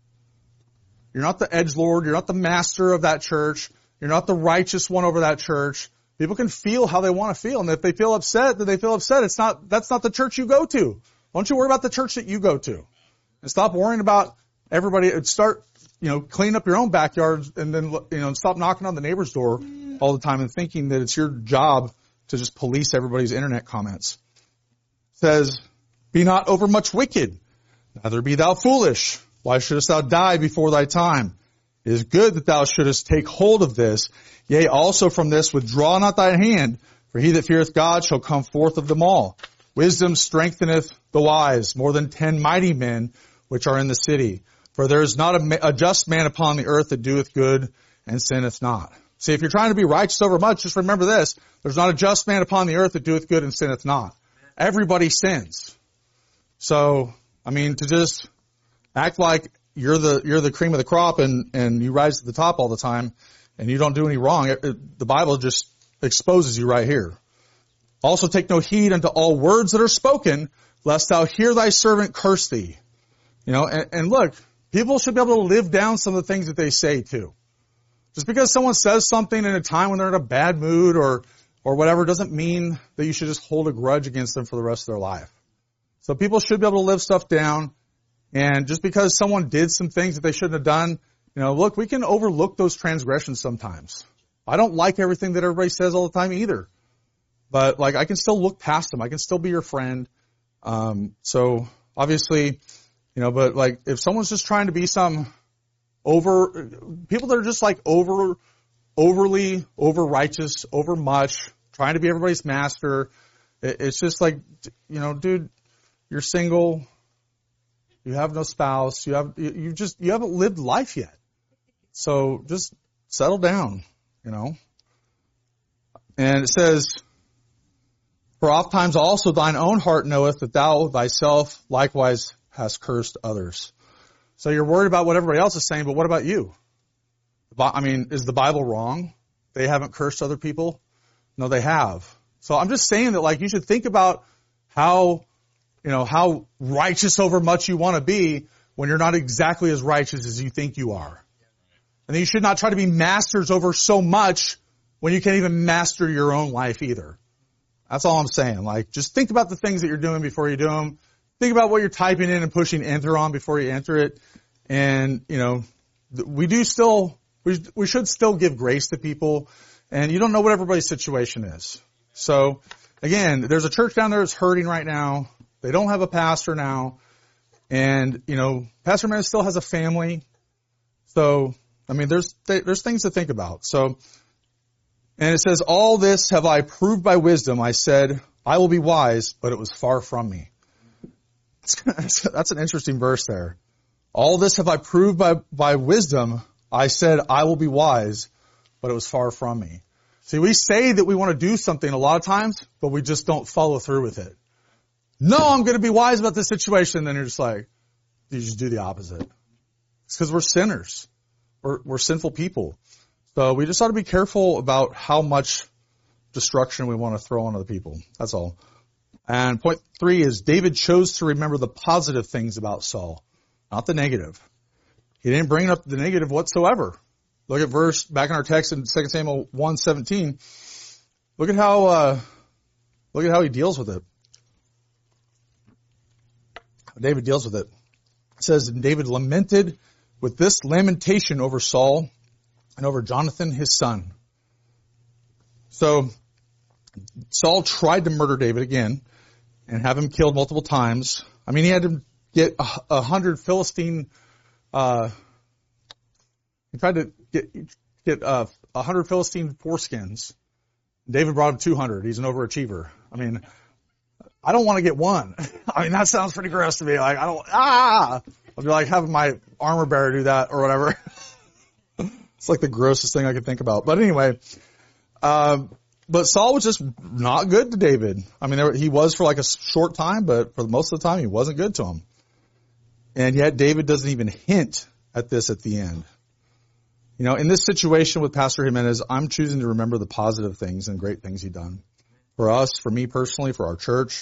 You're not the edgelord. You're not the master of that church. You're not the righteous one over that church. People can feel how they want to feel. And if they feel upset, then they feel upset. It's not, that's not the church you go to. Why don't you worry about the church that you go to? And stop worrying about everybody. Start, you know, clean up your own backyard, and then, you know, stop knocking on the neighbor's door all the time and thinking that it's your job to just police everybody's internet comments. It says, "Be not overmuch wicked, neither be thou foolish. Why shouldest thou die before thy time? It is good that thou shouldest take hold of this. Yea, also from this withdraw not thy hand, for he that feareth God shall come forth of them all. Wisdom strengtheneth the wise, more than ten mighty men which are in the city. For there is not a, a just man upon the earth that doeth good and sinneth not." See, if you're trying to be righteous over much, just remember this. There's not a just man upon the earth that doeth good and sinneth not. Everybody sins. So, I mean, to just act like you're the, you're the cream of the crop and, and you rise to the top all the time and you don't do any wrong, it, it, the Bible just exposes you right here. "Also take no heed unto all words that are spoken, lest thou hear thy servant curse thee." You know, and, and look, people should be able to live down some of the things that they say too. Just because someone says something in a time when they're in a bad mood or, or whatever doesn't mean that you should just hold a grudge against them for the rest of their life. So people should be able to live stuff down. And just because someone did some things that they shouldn't have done, you know, look, we can overlook those transgressions sometimes. I don't like everything that everybody says all the time either. But like, I can still look past them. I can still be your friend. Um, so obviously, you know, but like, if someone's just trying to be some over, people that are just like over, overly, over righteous, over much, trying to be everybody's master, it, it's just like, you know, dude, you're single, you have no spouse, you have, you, you just, you haven't lived life yet. So just settle down, you know. And it says, "For oft times also thine own heart knoweth that thou thyself likewise hast cursed others." So you're worried about what everybody else is saying, but what about you? I mean, is the Bible wrong? They haven't cursed other people? No, they have. So I'm just saying that, like, you should think about how you know, how righteous over much you want to be when you're not exactly as righteous as you think you are. And then you should not try to be masters over so much when you can't even master your own life either. That's all I'm saying. Like, just think about the things that you're doing before you do them. Think about what you're typing in and pushing enter on before you enter it. And, you know, we do still, we, we should still give grace to people. And you don't know what everybody's situation is. So, again, there's a church down there that's hurting right now. They don't have a pastor now. And, you know, Pastor Man still has a family. So, I mean, there's, there's things to think about. So, and it says, all this have I proved by wisdom. I said, I will be wise, but it was far from me. That's an interesting verse there. All this have I proved by, by wisdom. I said, I will be wise, but it was far from me. See, we say that we want to do something a lot of times, but we just don't follow through with it. No, I'm going to be wise about this situation. Then you're just like, you just do the opposite. It's because we're sinners. We're, we're sinful people. So we just ought to be careful about how much destruction we want to throw on other people. That's all. And point three is David chose to remember the positive things about Saul, not the negative. He didn't bring up the negative whatsoever. Look at verse, back in our text in Second Samuel one seventeen. Look at how, uh, look at how he deals with it. David deals with it. It says, David lamented with this lamentation over Saul and over Jonathan, his son. So, Saul tried to murder David again and have him killed multiple times. I mean, he had to get a, a hundred Philistine, uh, he tried to get, get, uh, a hundred Philistine foreskins. David brought him two hundred. He's an overachiever. I mean, I don't want to get one. I mean, that sounds pretty gross to me. Like, I don't, ah! I'll be like having my armor bearer do that or whatever. It's like the grossest thing I could think about. But anyway, um, but Saul was just not good to David. I mean, there, he was for like a short time, but for most of the time, he wasn't good to him. And yet David doesn't even hint at this at the end. You know, in this situation with Pastor Jimenez, I'm choosing to remember the positive things and great things he's done. For us, for me personally, for our church.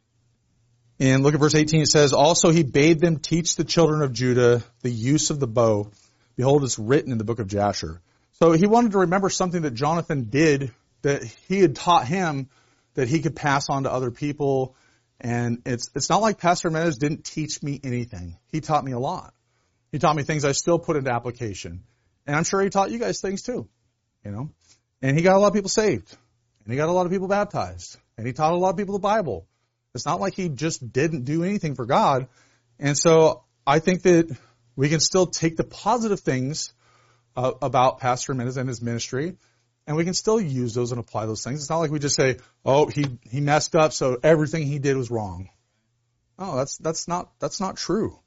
And look at verse eighteen. It says, also he bade them teach the children of Judah the use of the bow. Behold, it's written in the book of Jasher. So he wanted to remember something that Jonathan did that he had taught him that he could pass on to other people. And it's it's not like Pastor Jimenez didn't teach me anything. He taught me a lot. He taught me things I still put into application. And I'm sure he taught you guys things too. You know? And he got a lot of people saved. And he got a lot of people baptized. And he taught a lot of people the Bible. It's not like he just didn't do anything for God. And so I think that we can still take the positive things uh, about Pastor Jimenez and his ministry, and we can still use those and apply those things. It's not like we just say, oh, he, he messed up, so everything he did was wrong. No, that's, that's not, that's not true.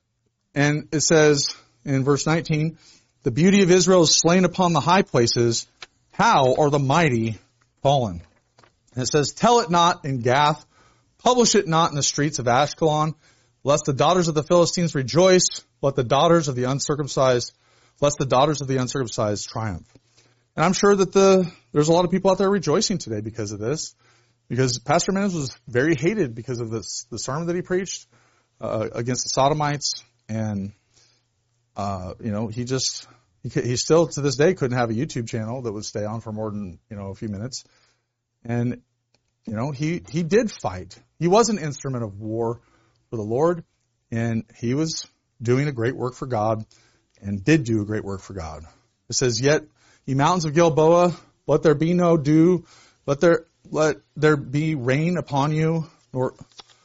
And it says in verse nineteen, the beauty of Israel is slain upon the high places. How are the mighty fallen? And it says, tell it not in Gath, publish it not in the streets of Ashkelon, lest the daughters of the Philistines rejoice, let the daughters of the uncircumcised, lest the daughters of the uncircumcised triumph. And I'm sure that the there's a lot of people out there rejoicing today because of this, because Pastor Jimenez was very hated because of this, the sermon that he preached uh, against the Sodomites, and uh, you know he just he, he still to this day couldn't have a YouTube channel that would stay on for more than you know a few minutes, and you know he he did fight. He was an instrument of war for the Lord, and he was doing a great work for God, and did do a great work for God. It says, yet, ye mountains of Gilboa, let there be no dew, let there let there be rain upon you, nor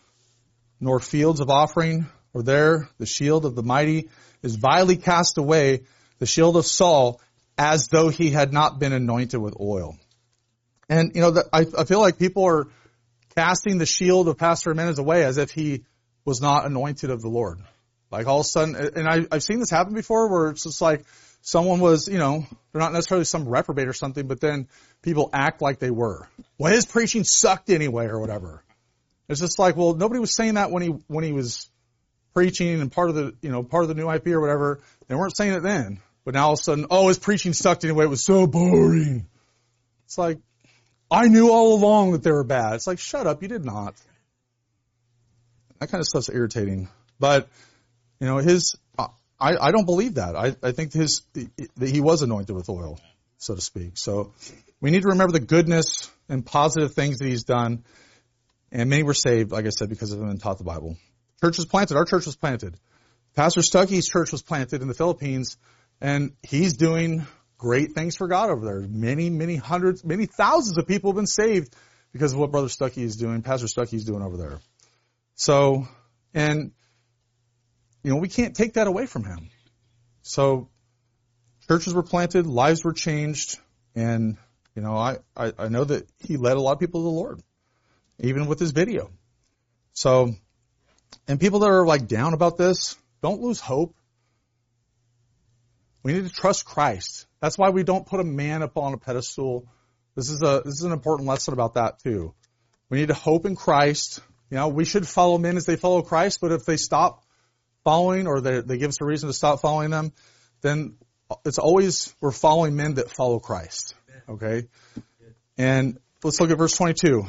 nor fields of offering, or there the shield of the mighty is vilely cast away, the shield of Saul, as though he had not been anointed with oil. And, you know, the, I, I feel like people are casting the shield of Pastor Jimenez away as if he was not anointed of the Lord. Like all of a sudden, and I, I've seen this happen before where it's just like someone was, you know, they're not necessarily some reprobate or something, but then people act like they were. Well, his preaching sucked anyway or whatever. It's just like, well, nobody was saying that when he, when he was preaching and part of the, you know, part of the new I P or whatever. They weren't saying it then. But now all of a sudden, oh, his preaching sucked anyway. It was so boring. It's like, I knew all along that they were bad. It's like, shut up. You did not. that kind of stuff's irritating. But, you know, his, I, I don't believe that. I, I think his, that he was anointed with oil, so to speak. So we need to remember the goodness and positive things that he's done. And many were saved, like I said, because of him and taught the Bible. Church was planted. Our church was planted. Pastor Stuckey's church was planted in the Philippines, and he's doing great things for God over there. Many, many hundreds, many thousands of people have been saved because of what Brother Stuckey is doing, Pastor Stuckey is doing over there. So, and, you know, we can't take that away from him. So, churches were planted, lives were changed, and, you know, I, I, I know that he led a lot of people to the Lord, even with his video. So, and people that are like down about this, don't lose hope. We need to trust Christ. That's why we don't put a man up on a pedestal. This is a, this is an important lesson about that too. We need to hope in Christ. You know, we should follow men as they follow Christ, but if they stop following or they, they give us a reason to stop following them, then it's always, we're following men that follow Christ. Okay? And let's look at verse twenty-two.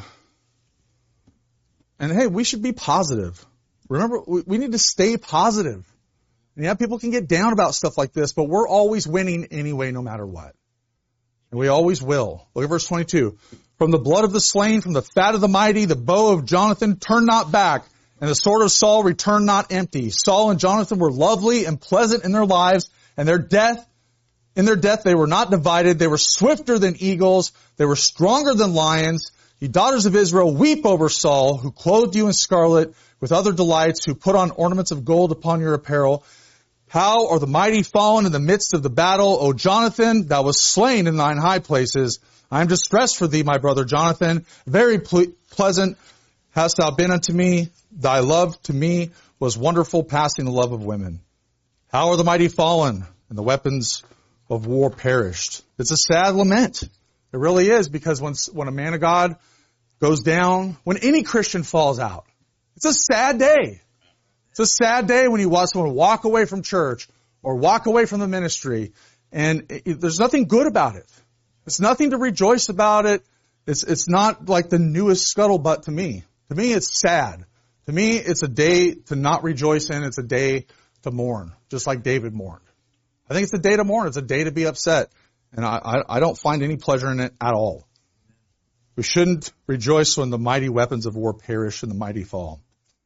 And hey, we should be positive. Remember, we, we need to stay positive. And yeah, people can get down about stuff like this, but we're always winning anyway, no matter what. And we always will. Look at verse twenty-two. From the blood of the slain, from the fat of the mighty, the bow of Jonathan turned not back, and the sword of Saul returned not empty. Saul and Jonathan were lovely and pleasant in their lives, and their death, in their death they were not divided. They were swifter than eagles. They were stronger than lions. Ye daughters of Israel, weep over Saul, who clothed you in scarlet with other delights, who put on ornaments of gold upon your apparel. How are the mighty fallen in the midst of the battle? O Jonathan, thou wast slain in thine high places. I am distressed for thee, my brother Jonathan. Very ple- pleasant hast thou been unto me. Thy love to me was wonderful, passing the love of women. How are the mighty fallen, and the weapons of war perished? It's a sad lament. It really is, because when, when a man of God goes down, when any Christian falls out, it's a sad day. It's a sad day when you watch someone walk away from church or walk away from the ministry, and it, it, there's nothing good about it. It's nothing to rejoice about it. It's, it's not like the newest scuttlebutt to me. To me, it's sad. To me, it's a day to not rejoice in. It's a day to mourn, just like David mourned. I think it's a day to mourn. It's a day to be upset. And I, I, I don't find any pleasure in it at all. We shouldn't rejoice when the mighty weapons of war perish and the mighty fall.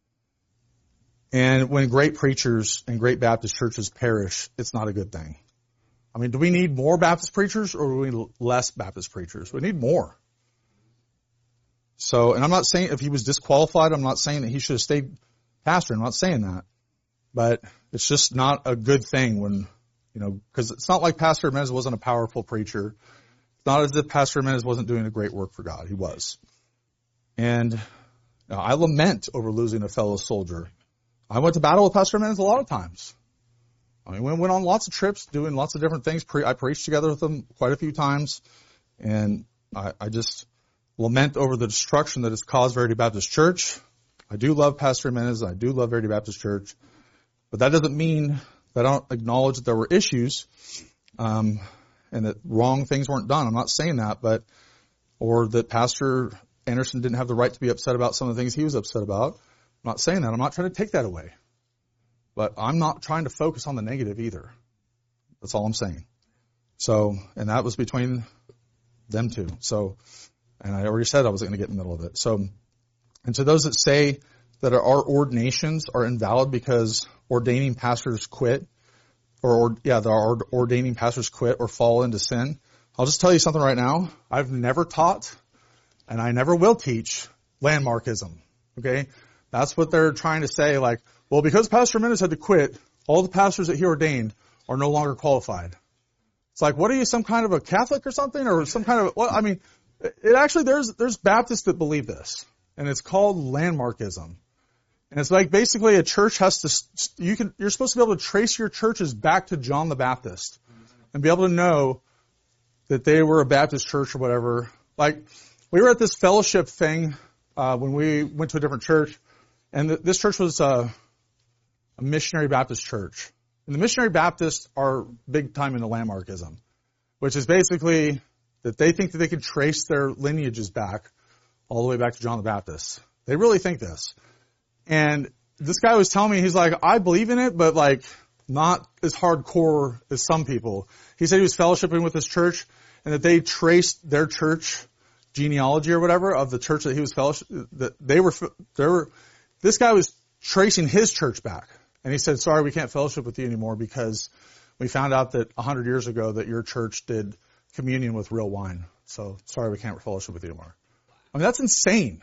And when great preachers and great Baptist churches perish, it's not a good thing. I mean, do we need more Baptist preachers or do we need less Baptist preachers? We need more. So, and I'm not saying if he was disqualified, I'm not saying that he should have stayed pastor. I'm not saying that. But it's just not a good thing when, you know, because it's not like Pastor Jimenez wasn't a powerful preacher. It's not as if Pastor Jimenez wasn't doing a great work for God. He was. And you know, I lament over losing a fellow soldier. I went to battle with Pastor Jimenez a lot of times. I mean, we went on lots of trips, doing lots of different things. Pre- I preached together with him quite a few times. And I, I just lament over the destruction that has caused Verity Baptist Church. I do love Pastor Jimenez. I do love Verity Baptist Church. But that doesn't mean that I don't acknowledge that there were issues um, and that wrong things weren't done. I'm not saying that, but or that Pastor Anderson didn't have the right to be upset about some of the things he was upset about. I'm not saying that. I'm not trying to take that away. But I'm not trying to focus on the negative either. That's all I'm saying. So, and that was between them two. So, and I already said I wasn't going to get in the middle of it. So, and to those that say that our ordinations are invalid because ordaining pastors quit, or, or yeah, our ordaining pastors quit or fall into sin, I'll just tell you something right now. I've never taught, and I never will teach, landmarkism. Okay? That's what they're trying to say, like, well, because Pastor Jimenez had to quit, all the pastors that he ordained are no longer qualified. It's like, what are you, some kind of a Catholic or something? Or some kind of, well, I mean, it actually, there's, there's Baptists that believe this. And it's called landmarkism. And it's like basically a church has to, you can, you're supposed to be able to trace your churches back to John the Baptist and be able to know that they were a Baptist church or whatever. Like, we were at this fellowship thing, uh, when we went to a different church. And th- this church was, uh, a missionary Baptist church. And the missionary Baptists are big time into landmarkism, which is basically that they think that they can trace their lineages back all the way back to John the Baptist. They really think this. And this guy was telling me, he's like, I believe in it, but like not as hardcore as some people. He said he was fellowshipping with his church and that they traced their church genealogy or whatever of the church that he was fellowship, that they were, they were, this guy was tracing his church back. And he said, sorry, we can't fellowship with you anymore because we found out that a hundred years ago that your church did communion with real wine. So sorry, we can't fellowship with you anymore. I mean, that's insane.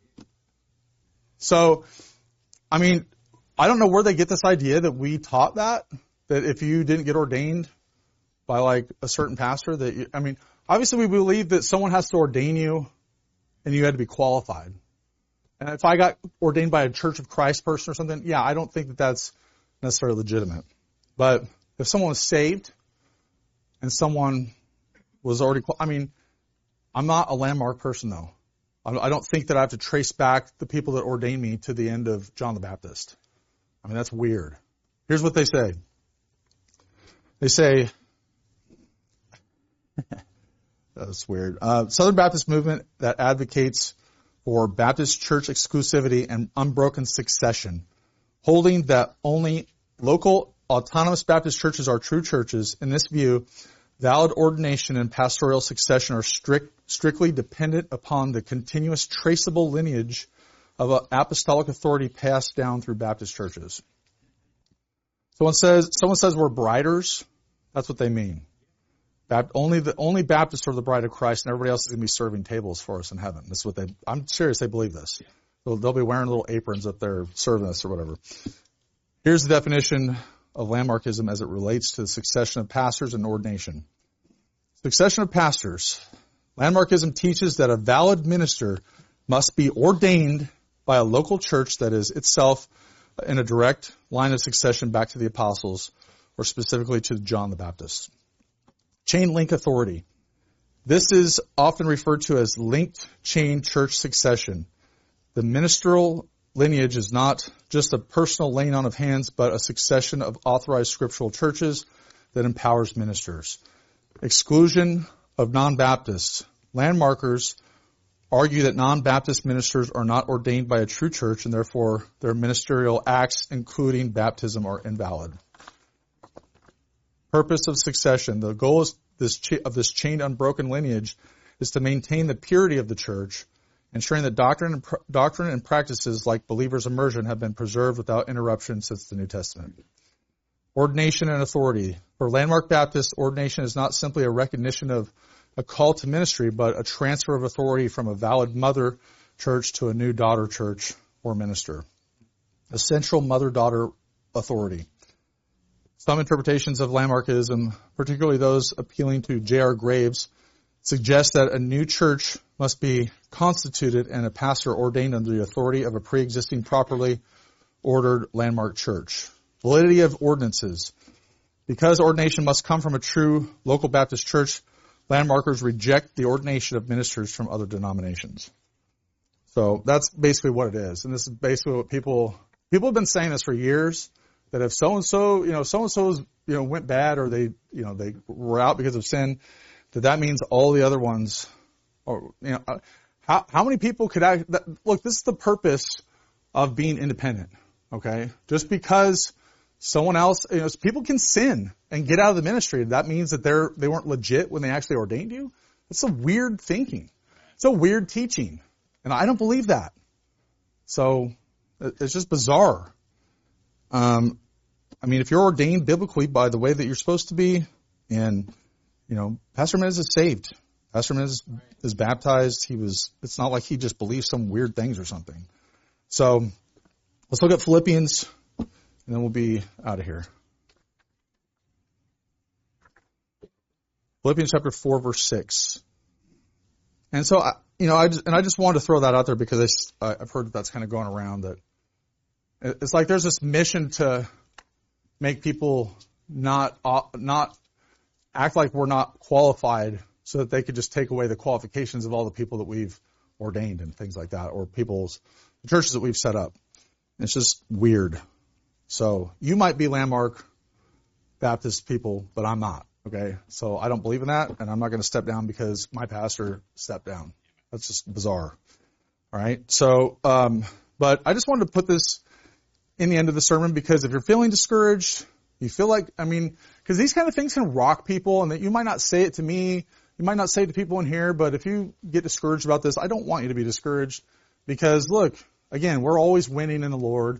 So, I mean, I don't know where they get this idea that we taught that, that if you didn't get ordained by like a certain pastor that you, I mean, obviously we believe that someone has to ordain you and you had to be qualified. And if I got ordained by a Church of Christ person or something, yeah, I don't think that that's necessarily legitimate. But if someone was saved and someone was already, I mean, I'm not a landmark person though. I don't think that I have to trace back the people that ordained me to the end of John the Baptist. I mean, that's weird. Here's what they say. They say, that's weird. Uh, Southern Baptist movement that advocates for Baptist church exclusivity and unbroken succession, holding that only local autonomous Baptist churches are true churches. In this view, valid ordination and pastoral succession are strict, strictly dependent upon the continuous traceable lineage of an apostolic authority passed down through Baptist churches. Someone says, someone says we're briders. That's what they mean. Bap- only the only Baptists are the bride of Christ, and everybody else is going to be serving tables for us in heaven. That's what they. I'm serious. They believe this. They'll, they'll be wearing little aprons up there serving us or whatever. Here's the definition of landmarkism as it relates to the succession of pastors and ordination. Succession of pastors. Landmarkism teaches that a valid minister must be ordained by a local church that is itself in a direct line of succession back to the apostles, or specifically to John the Baptist. Chain link authority. This is often referred to as linked chain church succession. The ministerial lineage is not just a personal laying on of hands, but a succession of authorized scriptural churches that empowers ministers. Exclusion of non-Baptists. Landmarkers argue that non-Baptist ministers are not ordained by a true church and therefore their ministerial acts, including baptism, are invalid. Purpose of succession. The goal is this cha- of this chained unbroken lineage is to maintain the purity of the church, ensuring that doctrine and, pr- doctrine and practices like believers' immersion have been preserved without interruption since the New Testament. Ordination and authority. For Landmark Baptist, ordination is not simply a recognition of a call to ministry, but a transfer of authority from a valid mother church to a new daughter church or minister. Essential mother-daughter authority. Some interpretations of landmarkism, particularly those appealing to J R Graves, suggest that a new church must be constituted and a pastor ordained under the authority of a pre-existing properly ordered landmark church. Validity of ordinances. Because ordination must come from a true local Baptist church, landmarkers reject the ordination of ministers from other denominations. So that's basically what it is. And this is basically what people, people have been saying this for years, that if so-and-so, you know, so-and-so's, you know, went bad or they, you know, they were out because of sin, that that means all the other ones are, you know, uh, how, how many people could I, that, look, this is the purpose of being independent, okay? Just because someone else, you know, people can sin and get out of the ministry. That means that they're, they weren't legit when they actually ordained you. It's a weird thinking. It's a weird teaching. And I don't believe that. So it's just bizarre. Um, I mean, if you're ordained biblically by the way that you're supposed to be, and, you know, Pastor Menez is saved. Pastor Menez is baptized. He was, it's not like he just believes some weird things or something. So let's look at Philippians, and then we'll be out of here. Philippians chapter four, verse six. And so, I, you know, I just, and I just wanted to throw that out there because I, I've heard that that's kind of going around, that it's like there's this mission to make people not not act like we're not qualified so that they could just take away the qualifications of all the people that we've ordained and things like that, or people's the churches that we've set up. It's just weird. So you might be Landmark Baptist people, but I'm not. Okay, so I don't believe in that, and I'm not going to step down because my pastor stepped down. That's just bizarre. All right, so um, But I just wanted to put this in the end of the sermon because if you're feeling discouraged, you feel like, I mean, because these kind of things can rock people, and that you might not say it to me, you might not say it to people in here, but if you get discouraged about this, I don't want you to be discouraged because, look, again, we're always winning in the Lord,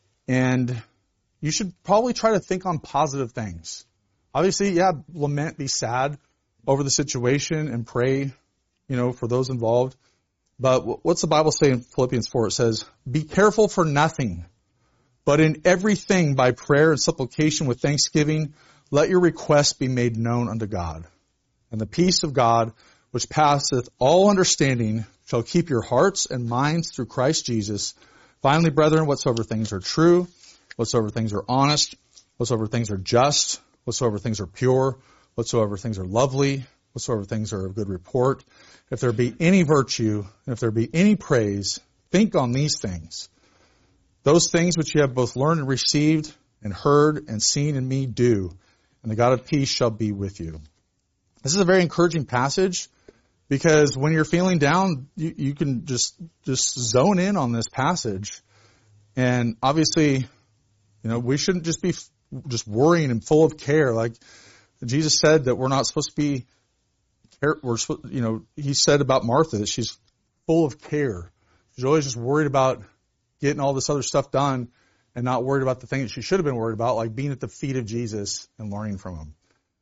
and you should probably try to think on positive things. Obviously, yeah, lament, be sad over the situation, and pray, you know, for those involved. But what's the Bible say in Philippians four? It says, be careful for nothing, but in everything by prayer and supplication with thanksgiving, let your requests be made known unto God. And the peace of God, which passeth all understanding, shall keep your hearts and minds through Christ Jesus. Finally, brethren, whatsoever things are true, whatsoever things are honest, whatsoever things are just, whatsoever things are pure, whatsoever things are lovely, whatsoever things are of good report, if there be any virtue, and if there be any praise, think on these things. Those things which you have both learned and received and heard and seen in me do, and the God of peace shall be with you. This is a very encouraging passage because when you're feeling down, you, you can just just zone in on this passage. And obviously, you know, we shouldn't just be just worrying and full of care. Like Jesus said that we're not supposed to be, we're you know, he said about Martha that she's full of care. She's always just worried about getting all this other stuff done and not worried about the thing that she should have been worried about, like being at the feet of Jesus and learning from him.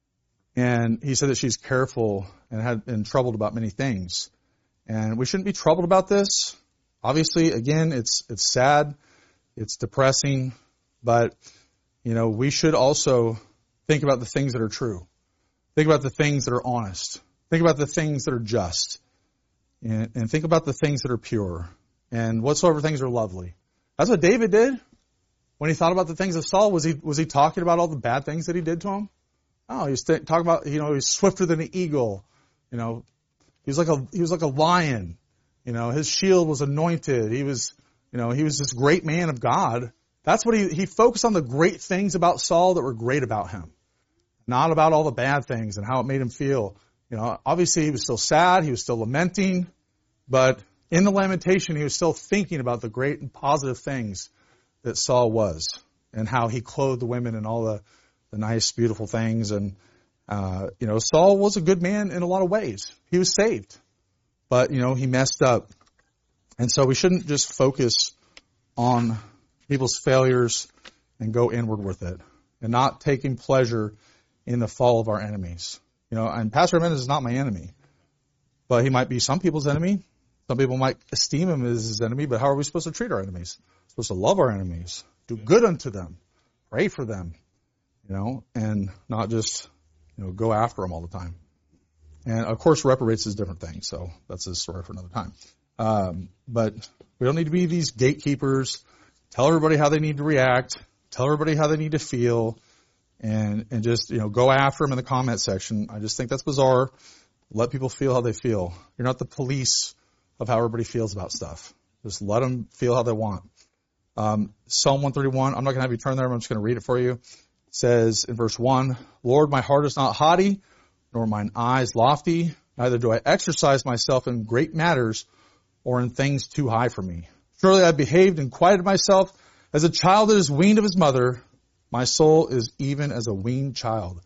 And he said that she's careful and had been troubled about many things. And we shouldn't be troubled about this. Obviously, again, it's it's sad, it's depressing, but you know, we should also think about the things that are true. Think about the things that are honest. Think about the things that are just. And, and think about the things that are pure. And whatsoever things are lovely. That's what David did. When he thought about the things of Saul, was he was he talking about all the bad things that he did to him? Oh, he was th- talking about, you know, he's swifter than an eagle. You know, he was like a he was like a lion. You know, his shield was anointed. He was, you know, he was this great man of God. That's what he he focused on, the great things about Saul that were great about him, not about all the bad things and how it made him feel. You know, obviously he was still sad, he was still lamenting, but in the lamentation he was still thinking about the great and positive things that Saul was and how he clothed the women and all the the nice, beautiful things. And, uh, you know, Saul was a good man in a lot of ways. He was saved, but, you know, he messed up. And so we shouldn't just focus on people's failures and go inward with it and not taking pleasure in the fall of our enemies. You know, and Pastor Jimenez is not my enemy, but he might be some people's enemy. Some people might esteem him as his enemy, but how are we supposed to treat our enemies? We're supposed to love our enemies, do good unto them, pray for them. You know, and not just, you know, go after them all the time. And of course, reprobates is different things, so that's a story for another time. Um, but we don't need to be these gatekeepers, tell everybody how they need to react, tell everybody how they need to feel, and and just, you know, go after them in the comment section. I just think that's bizarre. Let people feel how they feel. You're not the police of how everybody feels about stuff. Just let them feel how they want. Um, Psalm one thirty-one, I'm not going to have you turn there, I'm just going to read it for you. Says in verse one, Lord, my heart is not haughty, nor mine eyes lofty. Neither do I exercise myself in great matters or in things too high for me. Surely I behaved and quieted myself as a child that is weaned of his mother. My soul is even as a weaned child.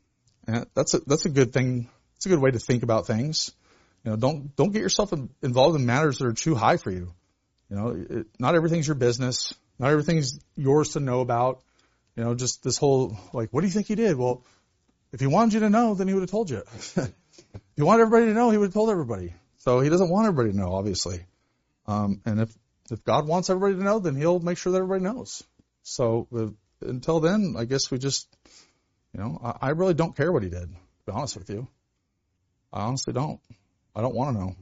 And that's a, that's a good thing. It's a good way to think about things. You know, don't, don't get yourself in, involved in matters that are too high for you. You know, it, not everything's your business. Not everything's yours to know about. You know, just this whole, like, what do you think he did? Well, if he wanted you to know, then he would have told you. If he wanted everybody to know, he would have told everybody. So he doesn't want everybody to know, obviously. Um, and if, if God wants everybody to know, then he'll make sure that everybody knows. So uh, until then, I guess we just, you know, I, I really don't care what he did, to be honest with you. I honestly don't. I don't want to know.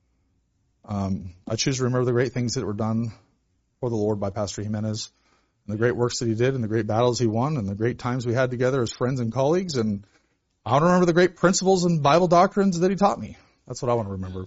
Um, I choose to remember the great things that were done for the Lord by Pastor Jimenez, and the great works that he did, and the great battles he won, and the great times we had together as friends and colleagues. And I want to remember the great principles and Bible doctrines that he taught me. That's what I want to remember.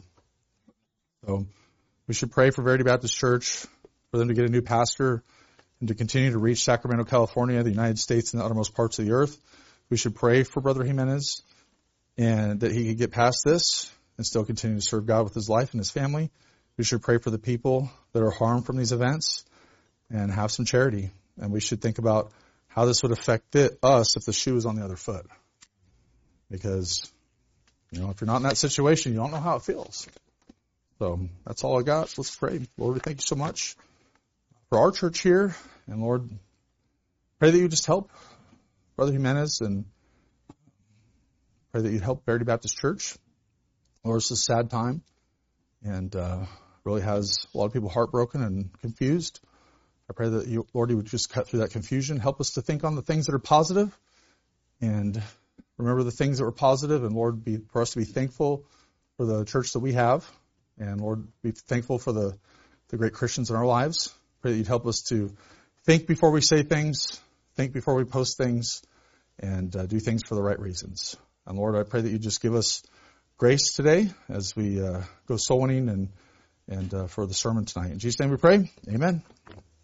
So we should pray for Verity Baptist Church, for them to get a new pastor, and to continue to reach Sacramento, California, the United States, and the uttermost parts of the earth. We should pray for Brother Jimenez, and that he could get past this and still continue to serve God with his life and his family. We should pray for the people that are harmed from these events and have some charity. And we should think about how this would affect it, us if the shoe was on the other foot. Because, you know, if you're not in that situation, you don't know how it feels. So that's all I got. Let's pray. Lord, we thank you so much for our church here. And Lord, pray that you just help Brother Jimenez, and pray that you'd help Verity Baptist Church. Lord, it's a sad time, and uh, really has a lot of people heartbroken and confused. I pray that you, Lord, you would just cut through that confusion. Help us to think on the things that are positive, and remember the things that were positive, and Lord, be, for us to be thankful for the church that we have, and Lord, be thankful for the, the great Christians in our lives. Pray that you'd help us to think before we say things, think before we post things, and uh, do things for the right reasons. And Lord, I pray that you just give us grace today as we uh, go soul winning and, and uh, for the sermon tonight. In Jesus' name we pray. Amen.